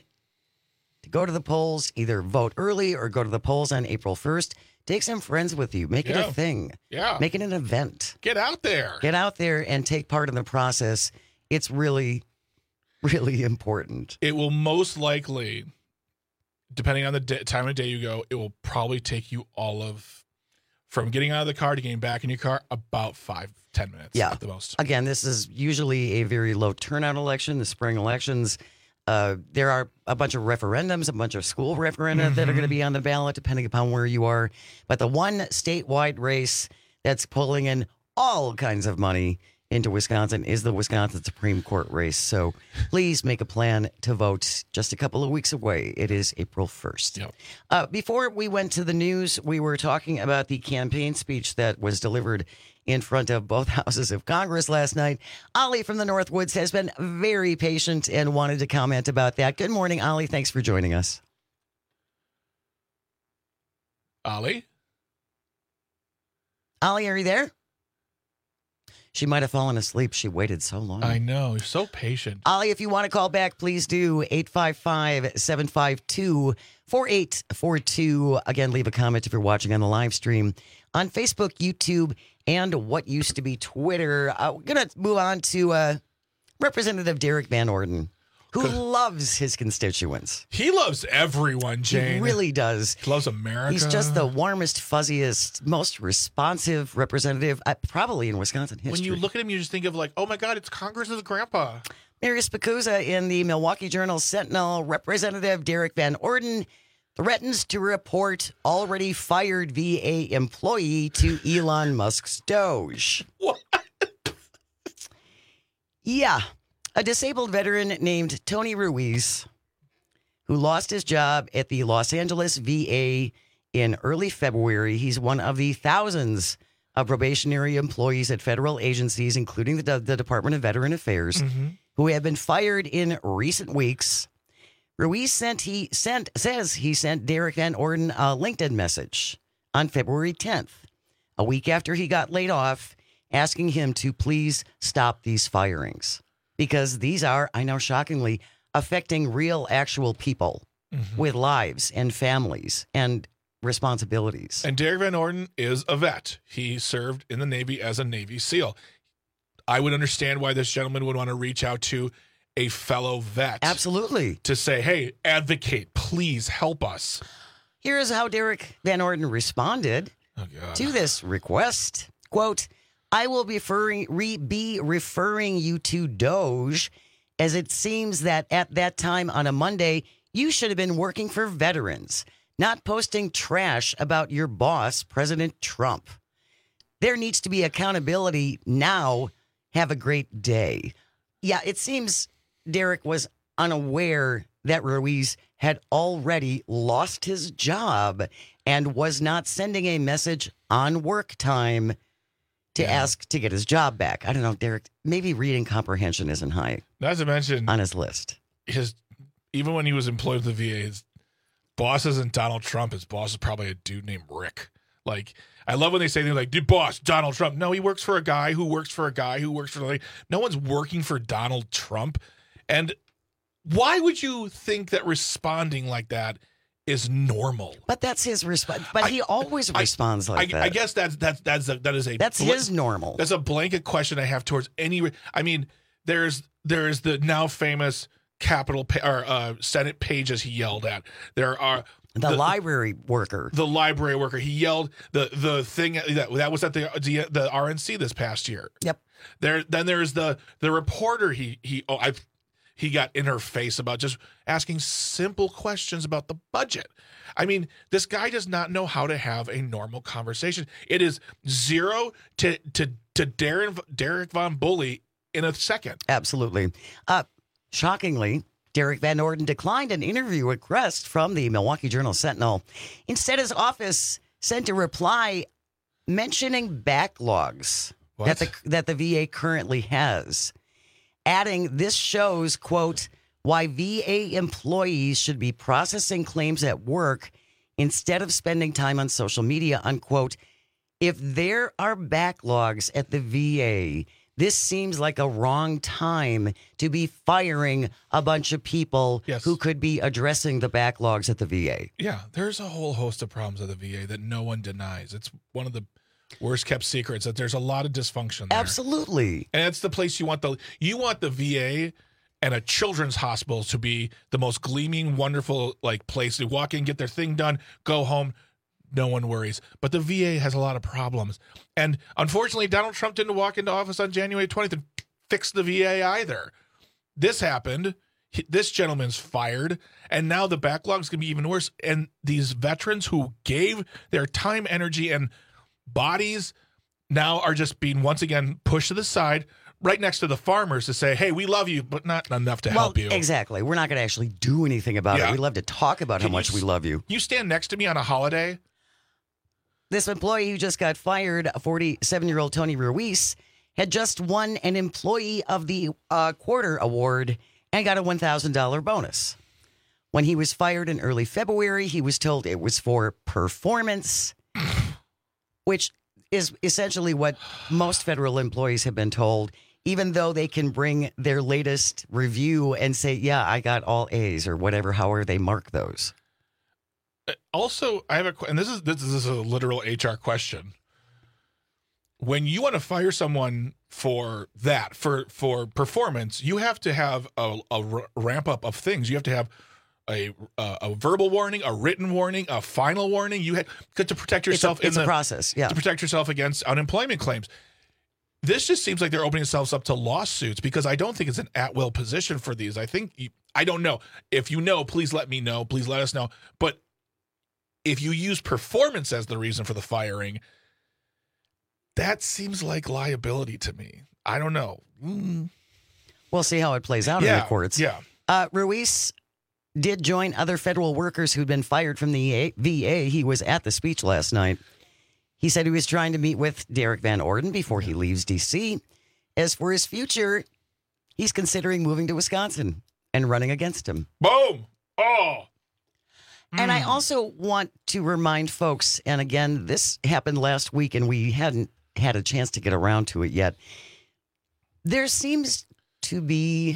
to go to the polls, either vote early or go to the polls on April first. Take some friends with you. Make Yeah. it a thing. Yeah. Make it an event. Get out there. Get out there and take part in the process. It's really, really important. It will most likely, depending on the day, time of day you go, it will probably take you all of, from getting out of the car to getting back in your car, about five, ten minutes Yeah. at the most. Again, this is usually a very low turnout election, the spring elections. Uh, there are a bunch of referendums, a bunch of school referenda Mm-hmm. that are going to be on the ballot, depending upon where you are. But the one statewide race that's pulling in all kinds of money into Wisconsin is the Wisconsin Supreme Court race. So please make a plan to vote. Just a couple of weeks away. It is April first. Yep. Uh, before we went to the news, we were talking about the campaign speech that was delivered in front of both houses of Congress last night. Ollie from the Northwoods has been very patient and wanted to comment about that. Good morning, Ollie. Thanks for joining us. Ollie? Ollie, are you there? She might have fallen asleep. She waited so long. I know. You're so patient. Ollie, if you want to call back, please do. eight five five, seven five two, four eight four two. Again, leave a comment if you're watching on the live stream on Facebook, YouTube, and what used to be Twitter. Uh, we're going to move on to uh, Representative Derek Van Orden, who loves his constituents. He loves everyone, Jane. He really does. He loves America. He's just the warmest, fuzziest, most responsive representative, uh, probably in Wisconsin history. When you look at him, you just think of like, oh my God, it's Congress's grandpa. Marius Spikuza in the Milwaukee Journal Sentinel. Representative Derek Van Orden threatens to report already fired V A employee to Elon Musk's Doge. What? Yeah. A disabled veteran named Tony Ruiz, who lost his job at the Los Angeles V A in early February. He's one of the thousands of probationary employees at federal agencies, including the, the Department of Veteran Affairs, Mm-hmm. who have been fired in recent weeks. Ruiz sent he sent says he sent Derek Van Orden a LinkedIn message on February tenth, a week after he got laid off, asking him to please stop these firings. Because these are, I know shockingly, affecting real, actual people Mm-hmm. with lives and families and responsibilities. And Derek Van Orden is a vet. He served in the Navy as a Navy SEAL. I would understand why this gentleman would want to reach out to a fellow vet. Absolutely. To say, hey, advocate, please help us. Here's how Derek Van Orden responded Oh, God. to this request. Quote, I will be referring, re, be referring you to Doge, as it seems that at that time on a Monday, you should have been working for veterans, not posting trash about your boss, President Trump. There needs to be accountability now. Have a great day. Yeah, it seems Derek was unaware that Ruiz had already lost his job and was not sending a message on work time to Yeah. ask to get his job back. I don't know, Derek, maybe reading comprehension isn't high Not to mention, on his list. his even when he was employed with the V A, his boss isn't Donald Trump. His boss is probably a dude named Rick. Like, I love when they say things like, "Dude, boss, Donald Trump." No, he works for a guy who works for a guy who works for like. No one's working for Donald Trump. And why would you think that responding like that is normal? But that's his response. But he always responds like I, that. I guess that's that's that's a, that is a That's his normal. That's a blanket question I have towards any. I mean, there's there's the now famous Capitol pa- or uh, Senate pages he yelled at. There are the, the library worker. The library worker. He yelled the the thing that that was at the the, the R N C this past year. Yep. There then there's the the reporter he he oh I he got in her face about just asking simple questions about the budget. I mean, this guy does not know how to have a normal conversation. It is zero to to to Darren Derek Von Bully in a second. Absolutely. Uh, shockingly, Derek Van Orden declined an interview request from the Milwaukee Journal Sentinel. Instead, his office sent a reply mentioning backlogs What? that the that the V A currently has, adding this shows, quote, why V A employees should be processing claims at work instead of spending time on social media, unquote. If there are backlogs at the V A, this seems like a wrong time to be firing a bunch of people Yes. who could be addressing the backlogs at the V A. Yeah, there's a whole host of problems at the V A that no one denies. It's one of the worst kept secrets that there's a lot of dysfunction there. Absolutely. And it's the place you want the you want the V A and a children's hospital to be the most gleaming, wonderful like place to walk in, get their thing done, go home. No one worries. But the V A has a lot of problems. And unfortunately, Donald Trump didn't walk into office on January twentieth and fix the V A either. This happened. He- This gentleman's fired. And now the backlog's going to be even worse. And these veterans who gave their time, energy, and bodies now are just being once again pushed to the side right next to the farmers to say, hey, we love you, but not enough to well, help you. Exactly. We're not going to actually do anything about Yeah. it. We love to talk about Can how much you we s- love you. You stand next to me on a holiday. This employee who just got fired, forty-seven-year-old Tony Ruiz, had just won an Employee of the uh, Quarter award and got a one thousand dollars bonus. When he was fired in early February, he was told it was for performance, which is essentially what most federal employees have been told, even though they can bring their latest review and say, yeah, I got all A's or whatever, however they mark those. Also, I have a que- and this is this is a literal H R question. When you want to fire someone for that, for for performance, you have to have a, a r- ramp up of things. You have to have a a, a verbal warning, a written warning, a final warning. You had to protect yourself. It's a, it's in a the, process, yeah. to protect yourself against unemployment claims. This just seems like they're opening themselves up to lawsuits because I don't think it's an at-will position for these. I think you, I don't know. If you know, please let me know. Please let us know. But if you use performance as the reason for the firing, that seems like liability to me. I don't know. Mm. We'll see how it plays out in Yeah, the courts. yeah. Uh, Ruiz did join other federal workers who'd been fired from the V A. He was at the speech last night. He said he was trying to meet with Derek Van Orden before he leaves D C. As for his future, he's considering moving to Wisconsin and running against him. Boom! Oh! And I also want to remind folks, and again, this happened last week and we hadn't had a chance to get around to it yet. There seems to be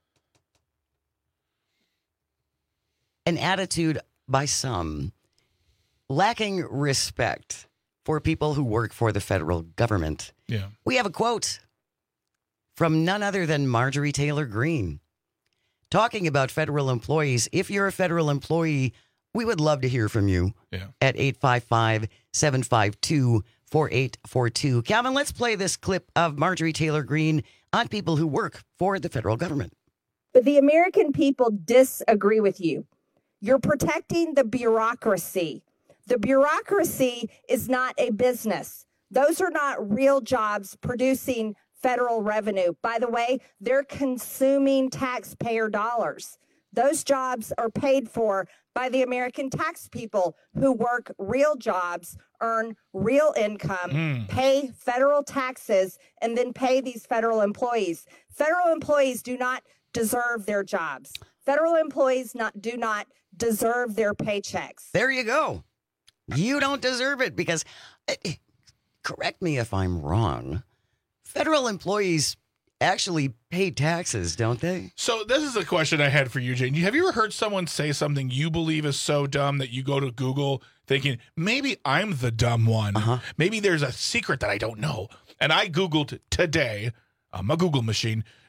an attitude by some lacking respect for people who work for the federal government. Yeah. We have a quote from none other than Marjorie Taylor Greene talking about federal employees. If you're a federal employee, we would love to hear from you Yeah. at eight five five, seven five two, four eight four two. Calvin, let's play this clip of Marjorie Taylor Greene on people who work for the federal government. But the American people disagree with you. You're protecting the bureaucracy. The bureaucracy is not a business. Those are not real jobs producing federal revenue. By the way, they're consuming taxpayer dollars. Those jobs are paid for by the American tax people who work real jobs, earn real income, Mm. pay federal taxes, and then pay these federal employees. Federal employees do not deserve their jobs. Federal employees not do not deserve their paychecks. There you go. You don't deserve it because, eh, correct me if I'm wrong, federal employees actually pay taxes, don't they? So this is a question I had for you, Jane. Have you ever heard someone say something you believe is so dumb that you go to Google thinking, maybe I'm the dumb one. Uh-huh. Maybe there's a secret that I don't know. And I Googled today, on my Google machine,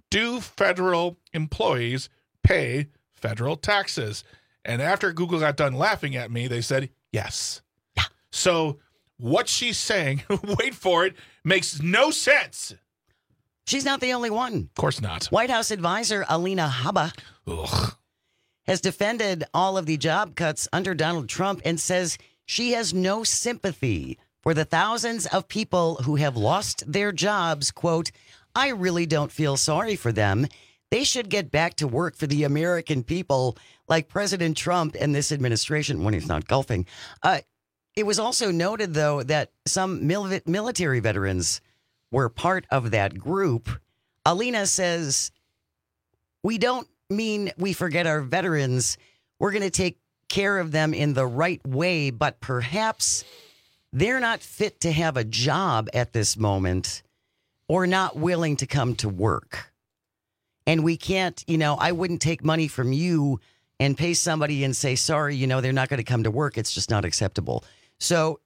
do federal employees pay federal taxes? And after Google got done laughing at me, they said yes. Yeah. So what she's saying, wait for it, makes no sense. She's not the only one. Of course not. White House advisor Alina Habba Ugh. has defended all of the job cuts under Donald Trump and says she has no sympathy for the thousands of people who have lost their jobs. Quote, I really don't feel sorry for them. They should get back to work for the American people like President Trump and this administration when he's not golfing. Uh, it was also noted, though, that some mil- military veterans were part of that group. Alina says, we don't mean we forget our veterans. We're going to take care of them in the right way, but perhaps they're not fit to have a job at this moment or not willing to come to work. And we can't, you know, I wouldn't take money from you and pay somebody and say, sorry, you know, they're not going to come to work. It's just not acceptable. So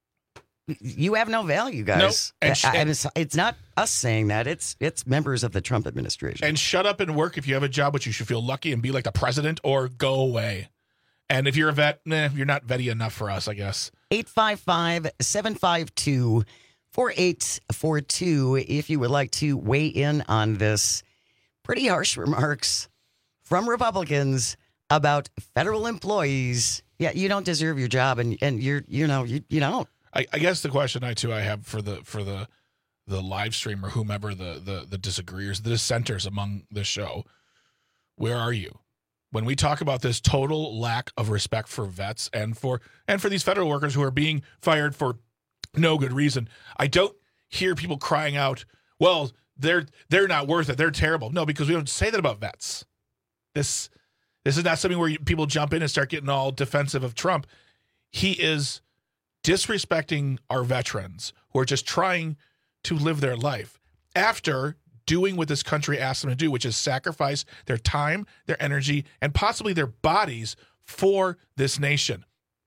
you have no value, guys. No, and sh- I, I, it's, it's not us saying that. It's it's members of the Trump administration. And shut up and work if you have a job, but you should feel lucky and be like the president, or go away. And if you're a vet, nah, you're not vetty enough for us, I guess. eight five five, seven five two, four eight four two if you would like to weigh in on this. Pretty harsh remarks from Republicans about federal employees. Yeah, you don't deserve your job, and, and you're, you know, you, you don't. I, I guess the question I too I have for the for the the live stream or whomever the the the disagreeers, the dissenters among the show, where are you when we talk about this total lack of respect for vets and for and for these federal workers who are being fired for no good reason? I don't hear people crying out, "Well, they're they're not worth it. They're terrible." No, because we don't say that about vets. This this is not something where you, people jump in and start getting all defensive of Trump. He is disrespecting our veterans who are just trying to live their life after doing what this country asked them to do, which is sacrifice their time, their energy, and possibly their bodies for this nation.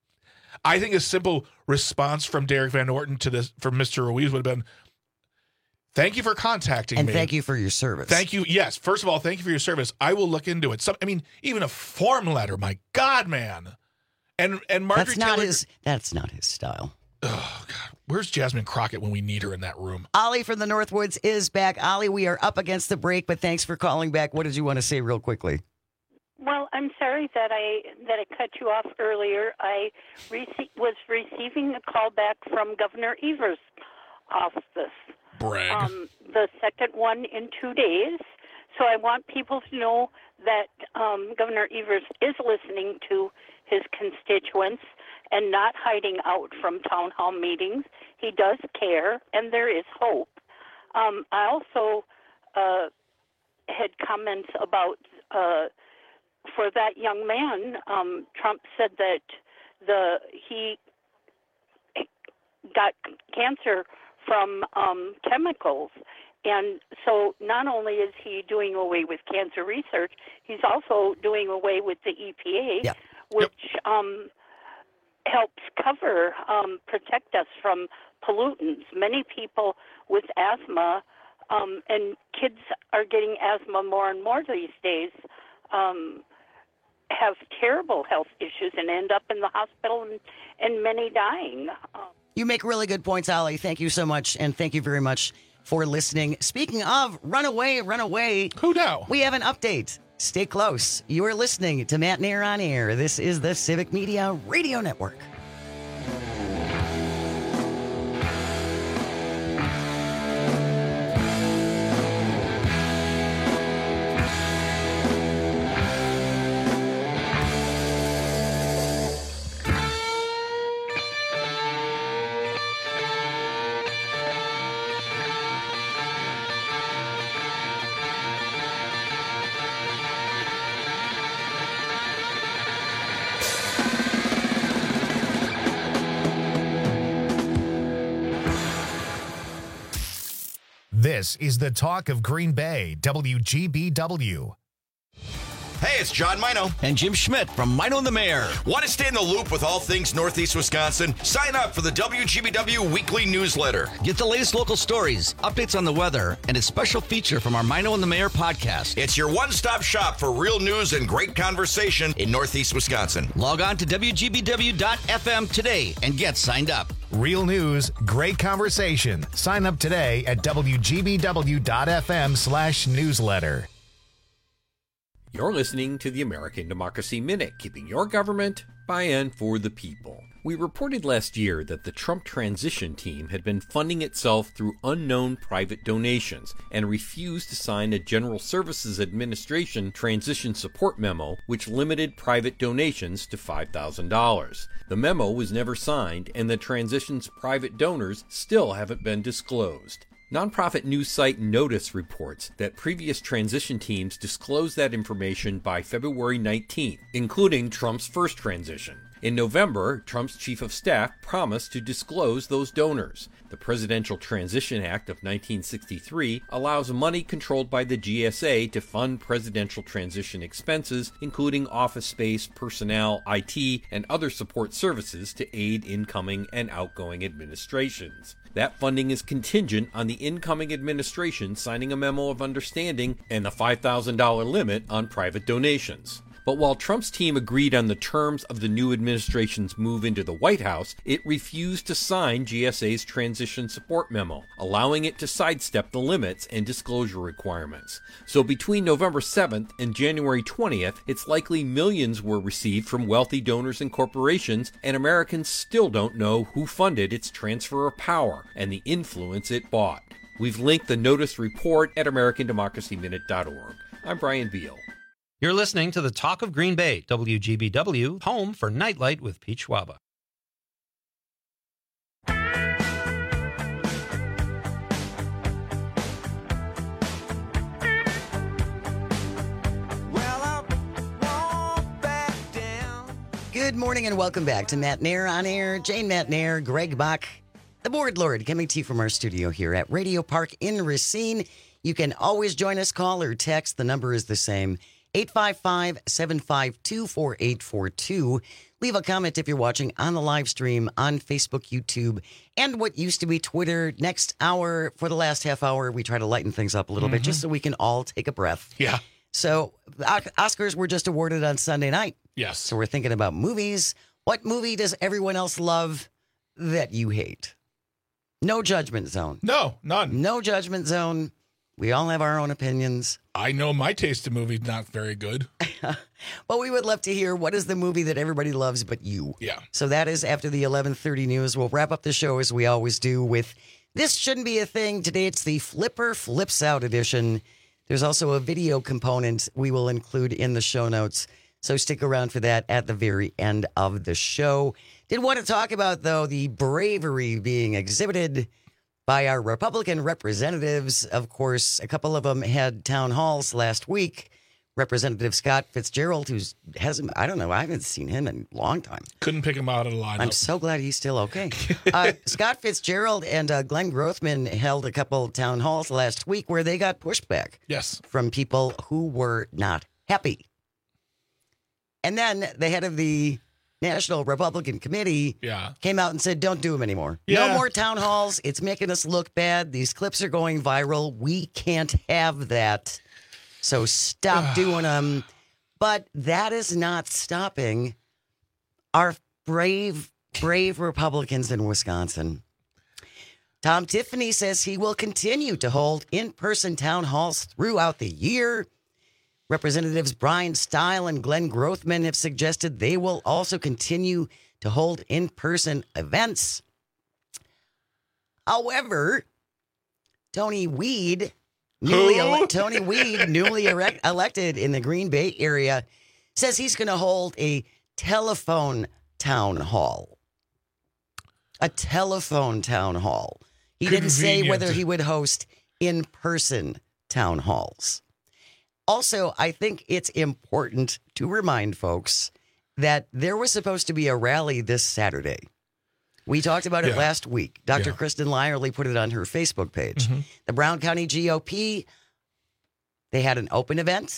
I think a simple response from Derek Van Orton to this, from Mister Ruiz, would have been, thank you for contacting and me. And thank you for your service. Thank you. Yes. First of all, thank you for your service. I will look into it. Some, I mean, even a form letter, my God, man. And and Marjorie that's not Taylor, his. That's not his style. Oh God, where's Jasmine Crockett when we need her in that room? Ollie from the Northwoods is back. Ollie, we are up against the break, but thanks for calling back. What did you want to say, real quickly? Well, I'm sorry that I that I cut you off earlier. I rece- was receiving a call back from Governor Evers' office. Brag. Um, the second one in two days. So I want people to know that um, Governor Evers is listening to his constituents and not hiding out from town hall meetings. He does care, and there is hope. Um, I also uh, had comments about, uh, for that young man, um, Trump said that the he got cancer from um, chemicals. And so not only is he doing away with cancer research, he's also doing away with the E P A, yep. which yep. Um, helps cover, um, protect us from pollutants. Many people with asthma, um, and kids are getting asthma more and more these days, um, have terrible health issues and end up in the hospital, and, and many dying. Um, you make really good points, Ollie. Thank you so much, and thank you very much for listening. Speaking of runaway, runaway. Who now? We have an update. Stay close. You are listening to Matt Nair on Air. This is the Civic Media Radio Network. This is the talk of Green Bay, W G B W. Hey, it's John Mino. And Jim Schmidt from Mino and the Mayor. Want to stay in the loop with all things Northeast Wisconsin? Sign up for the W G B W weekly newsletter. Get the latest local stories, updates on the weather, and a special feature from our Mino and the Mayor podcast. It's your one-stop shop for real news and great conversation in Northeast Wisconsin. Log on to W G B W dot F M today and get signed up. Real news, great conversation. Sign up today at W G B W dot F M slash newsletter. You're listening to the American Democracy Minute, keeping your government by and for the people. We reported last year that the Trump transition team had been funding itself through unknown private donations and refused to sign a General Services Administration transition support memo, which limited private donations to five thousand dollars. The memo was never signed, and the transition's private donors still haven't been disclosed. Nonprofit news site Notice reports that previous transition teams disclosed that information by February nineteenth, including Trump's first transition. In November, Trump's chief of staff promised to disclose those donors. The Presidential Transition Act of nineteen sixty-three allows money controlled by the G S A to fund presidential transition expenses, including office space, personnel, I T, and other support services to aid incoming and outgoing administrations. That funding is contingent on the incoming administration signing a memo of understanding and the five thousand dollars limit on private donations. But while Trump's team agreed on the terms of the new administration's move into the White House, it refused to sign G S A's transition support memo, allowing it to sidestep the limits and disclosure requirements. So between November seventh and January twentieth, it's likely millions were received from wealthy donors and corporations, and Americans still don't know who funded its transfer of power and the influence it bought. We've linked the Notice report at American Democracy Minute dot org. I'm Brian Beal. You're listening to the Talk of Green Bay, W G B W, home for Nightlight with Pete Schwaba. Good morning and welcome back to Matt Nair on Air. Jane Matt Nair, Greg Bach, the Board Lord, coming to you from our studio here at Radio Park in Racine. You can always join us, call or text. The number is the same, eight five five, seven five two, four eight four two. Leave a comment if you're watching on the live stream on Facebook, YouTube, and what used to be Twitter. Next hour, for the last half hour, we try to lighten things up a little mm-hmm. bit just so we can all take a breath. Yeah. So Oscars were just awarded on Sunday night. Yes. So we're thinking about movies. What movie does everyone else love that you hate? No judgment zone. No, none. No judgment zone. We all have our own opinions. I know my taste in movies not very good. Well, we would love to hear what is the movie that everybody loves but you. Yeah. So that is after the eleven thirty news. We'll wrap up the show as we always do with This Shouldn't Be a Thing. Today it's the Flipper Flips Out edition. There's also a video component we will include in the show notes. So stick around for that at the very end of the show. Did want to talk about, though, the bravery being exhibited by our Republican representatives. Of course, a couple of them had town halls last week. Representative Scott Fitzgerald, who's hasn't, I don't know, I haven't seen him in a long time. Couldn't pick him out of the lineup. I'm so glad he's still okay. uh, Scott Fitzgerald and uh, Glenn Grothman held a couple town halls last week where they got pushback. Yes. From people who were not happy. And then the head of the National Republican Committee yeah. came out and said, don't do them anymore. Yeah. No more town halls. It's making us look bad. These clips are going viral. We can't have that. So stop doing them. But that is not stopping our brave, brave Republicans in Wisconsin. Tom Tiffany says he will continue to hold in-person town halls throughout the year. Representatives Brian Stile and Glenn Grothman have suggested they will also continue to hold in-person events. However, Tony Weed, newly ele- Tony Weed, newly erect- elected in the Green Bay area, says he's going to hold a telephone town hall. A telephone town hall. He didn't say whether he would host in-person town halls. Also, I think it's important to remind folks that there was supposed to be a rally this Saturday. We talked about it yeah. last week. Doctor Yeah. Kristen Lyerly put it on her Facebook page. Mm-hmm. The Brown County G O P, they had an open event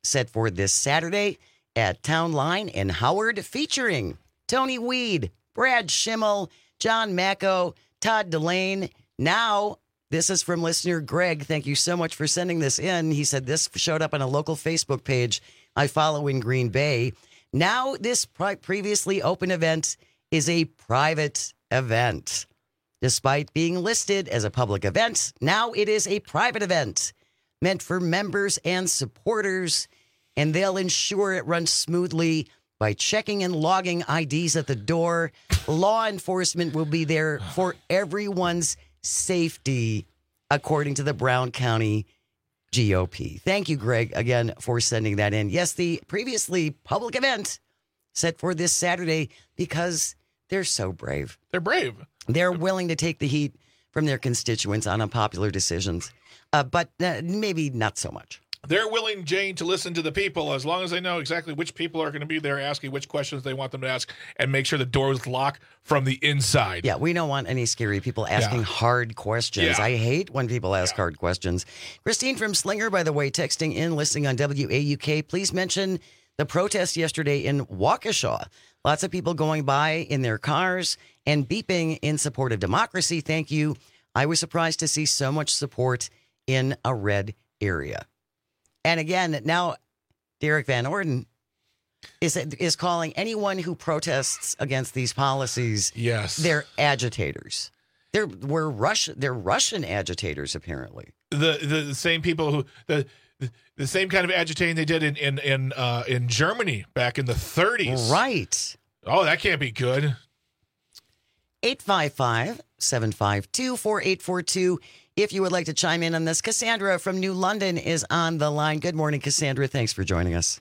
set for this Saturday at Town Line in Howard, featuring Tony Weed, Brad Schimmel, John Macco, Todd Delane. Now, this is from listener Greg. Thank you so much for sending this in. He said this showed up on a local Facebook page I follow in Green Bay. Now, this pre- previously open event is a private event. Despite being listed as a public event, now it is a private event meant for members and supporters, and they'll ensure it runs smoothly by checking and logging I Ds at the door. Law enforcement will be there for everyone's safety, according to the Brown County G O P. Thank you, Greg, again, for sending that in. Yes, the previously public event set for this Saturday because they're so brave. They're brave. They're willing to take the heat from their constituents on unpopular decisions, uh, but uh, maybe not so much. They're willing, Jane, to listen to the people as long as they know exactly which people are going to be there asking which questions they want them to ask and make sure the doors lock from the inside. Yeah, we don't want any scary people asking Yeah. hard questions. Yeah. I hate when people ask Yeah. hard questions. Christine from Slinger, by the way, texting in, listening on W A U K. Please mention the protest yesterday in Waukesha. Lots of people going by in their cars and beeping in support of democracy. Thank you. I was surprised to see so much support in a red area. And again, now Derek Van Orden is is calling anyone who protests against these policies, yes, they're agitators. They're we're Russian. They're Russian agitators, apparently. The the, the same people who the, the the same kind of agitating they did in in in uh, in Germany back in the thirties. Right. Oh, that can't be good. eight five five, seven five two, four eight four two. If you would like to chime in on this, Cassandra from New London is on the line. Good morning, Cassandra. Thanks for joining us.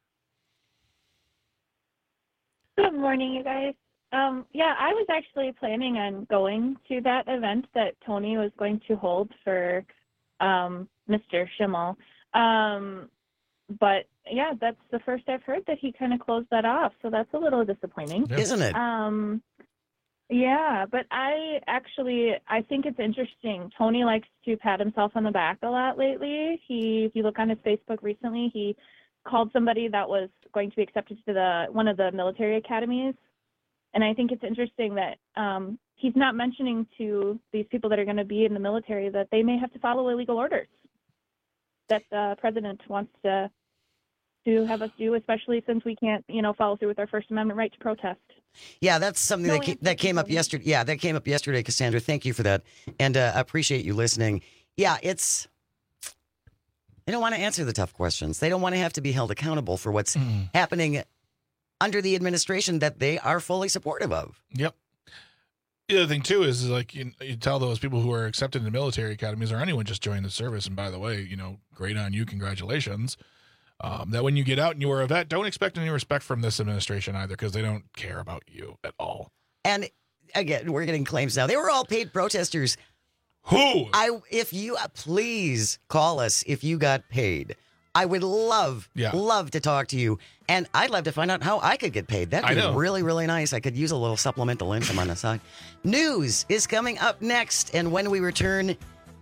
Good morning, you guys. Um, yeah, I was actually planning on going to that event that Tony was going to hold for um, Mister Schimmel. Um, but, yeah, that's the first I've heard that he kind of closed that off, so that's a little disappointing. Isn't it? Um, yeah, but I actually, I think it's interesting. Tony likes to pat himself on the back a lot lately. He, if you look on his Facebook recently, he called somebody that was going to be accepted to the one of the military academies. And I think it's interesting that um, he's not mentioning to these people that are going to be in the military that they may have to follow illegal orders that the president wants to to have us do, especially since we can't, you know, follow through with our First Amendment right to protest. Yeah, that's something No that came, that came up yesterday. Yeah, that came up yesterday, Cassandra. Thank you for that, and uh, I appreciate you listening. Yeah, it's they don't want to answer the tough questions. They don't want to have to be held accountable for what's Mm. happening under the administration that they are fully supportive of. Yep. The other thing, too, is, is like you, you tell those people who are accepted into military academies or anyone just joining the service, and by the way, you know, great on you, congratulations, um, that when you get out and you are a vet, don't expect any respect from this administration either because they don't care about you at all. And again, we're getting claims now. They were all paid protesters. Who? I, if you, uh, please call us if you got paid. I would love, Yeah. love to talk to you. And I'd love to find out how I could get paid. That'd I be know. really, really nice. I could use a little supplemental income on the side. News is coming up next. And when we return,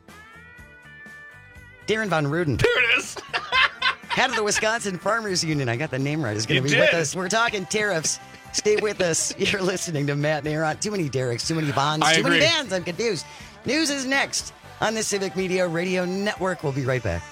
Darren Von Ruden. There it is. Head of the Wisconsin Farmers Union. I got the name right. Is going You to be with did. us. We're talking tariffs. Stay with us. You're listening to Matt and Aaron. Too many Derricks, too many Bonds, I too many agree. bands. I'm confused. News is next on the Civic Media Radio Network. We'll be right back.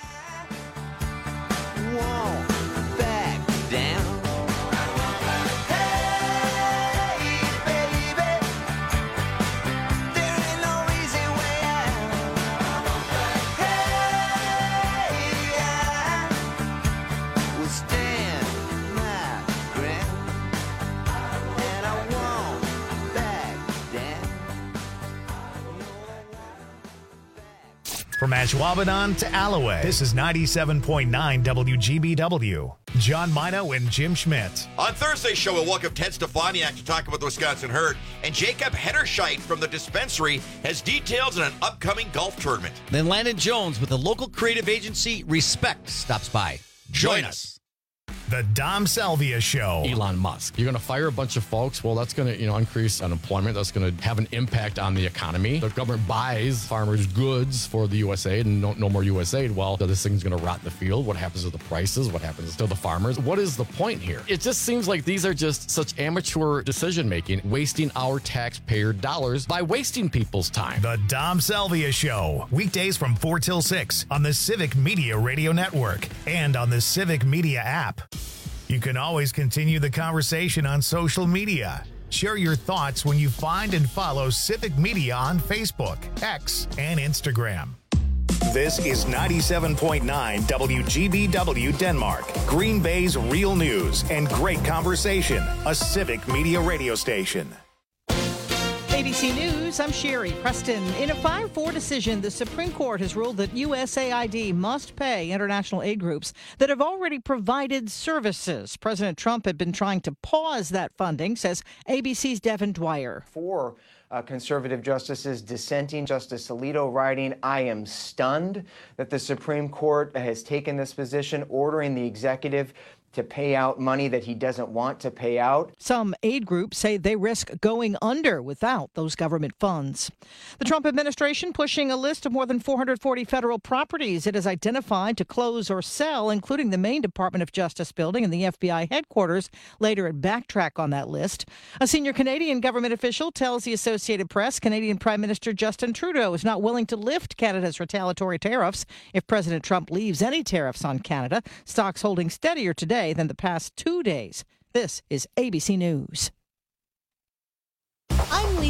From Ashwaubenon to Alloway, this is ninety-seven point nine W G B W. John Mino and Jim Schmidt. On Thursday's show, we'll welcome Ted Stefaniak to talk about the Wisconsin Herd, and Jacob Hederscheit from the dispensary has details on an upcoming golf tournament. Then Landon Jones with the local creative agency Respect stops by. Join us. The Dom Salvia Show. Elon Musk. You're going to fire a bunch of folks. Well, that's going to, you know, increase unemployment. That's going to have an impact on the economy. The government buys farmers goods for the U S A I D and no, no more U S A I D. Well, this thing's going to rot in the field. What happens to the prices? What happens to the farmers? What is the point here? It just seems like these are just such amateur decision making, wasting our taxpayer dollars by wasting people's time. The Dom Salvia Show. Weekdays from four till six on the Civic Media Radio Network and on the Civic Media app. You can always continue the conversation on social media. Share your thoughts when you find and follow Civic Media on Facebook, X, and Instagram. This is ninety-seven point nine W G B W Denmark, Green Bay's real news and great conversation, a Civic Media radio station. A B C News, I'm Sherry Preston. In a five four decision, the Supreme Court has ruled that U S A I D must pay international aid groups that have already provided services. President Trump had been trying to pause that funding, says A B C's Devin Dwyer. Four uh, conservative justices dissenting, Justice Alito writing, "I am stunned that the Supreme Court has taken this position, ordering the executive to pay out money that he doesn't want to pay out." Some aid groups say they risk going under without those government funds. The Trump administration pushing a list of more than four hundred forty federal properties it has identified to close or sell, including the main Department of Justice building and the F B I headquarters. Later, it backtrack on that list. A senior Canadian government official tells the Associated Press Canadian Prime Minister Justin Trudeau is not willing to lift Canada's retaliatory tariffs if President Trump leaves any tariffs on Canada. Stocks holding steadier today than the past two days. This is A B C News. I'm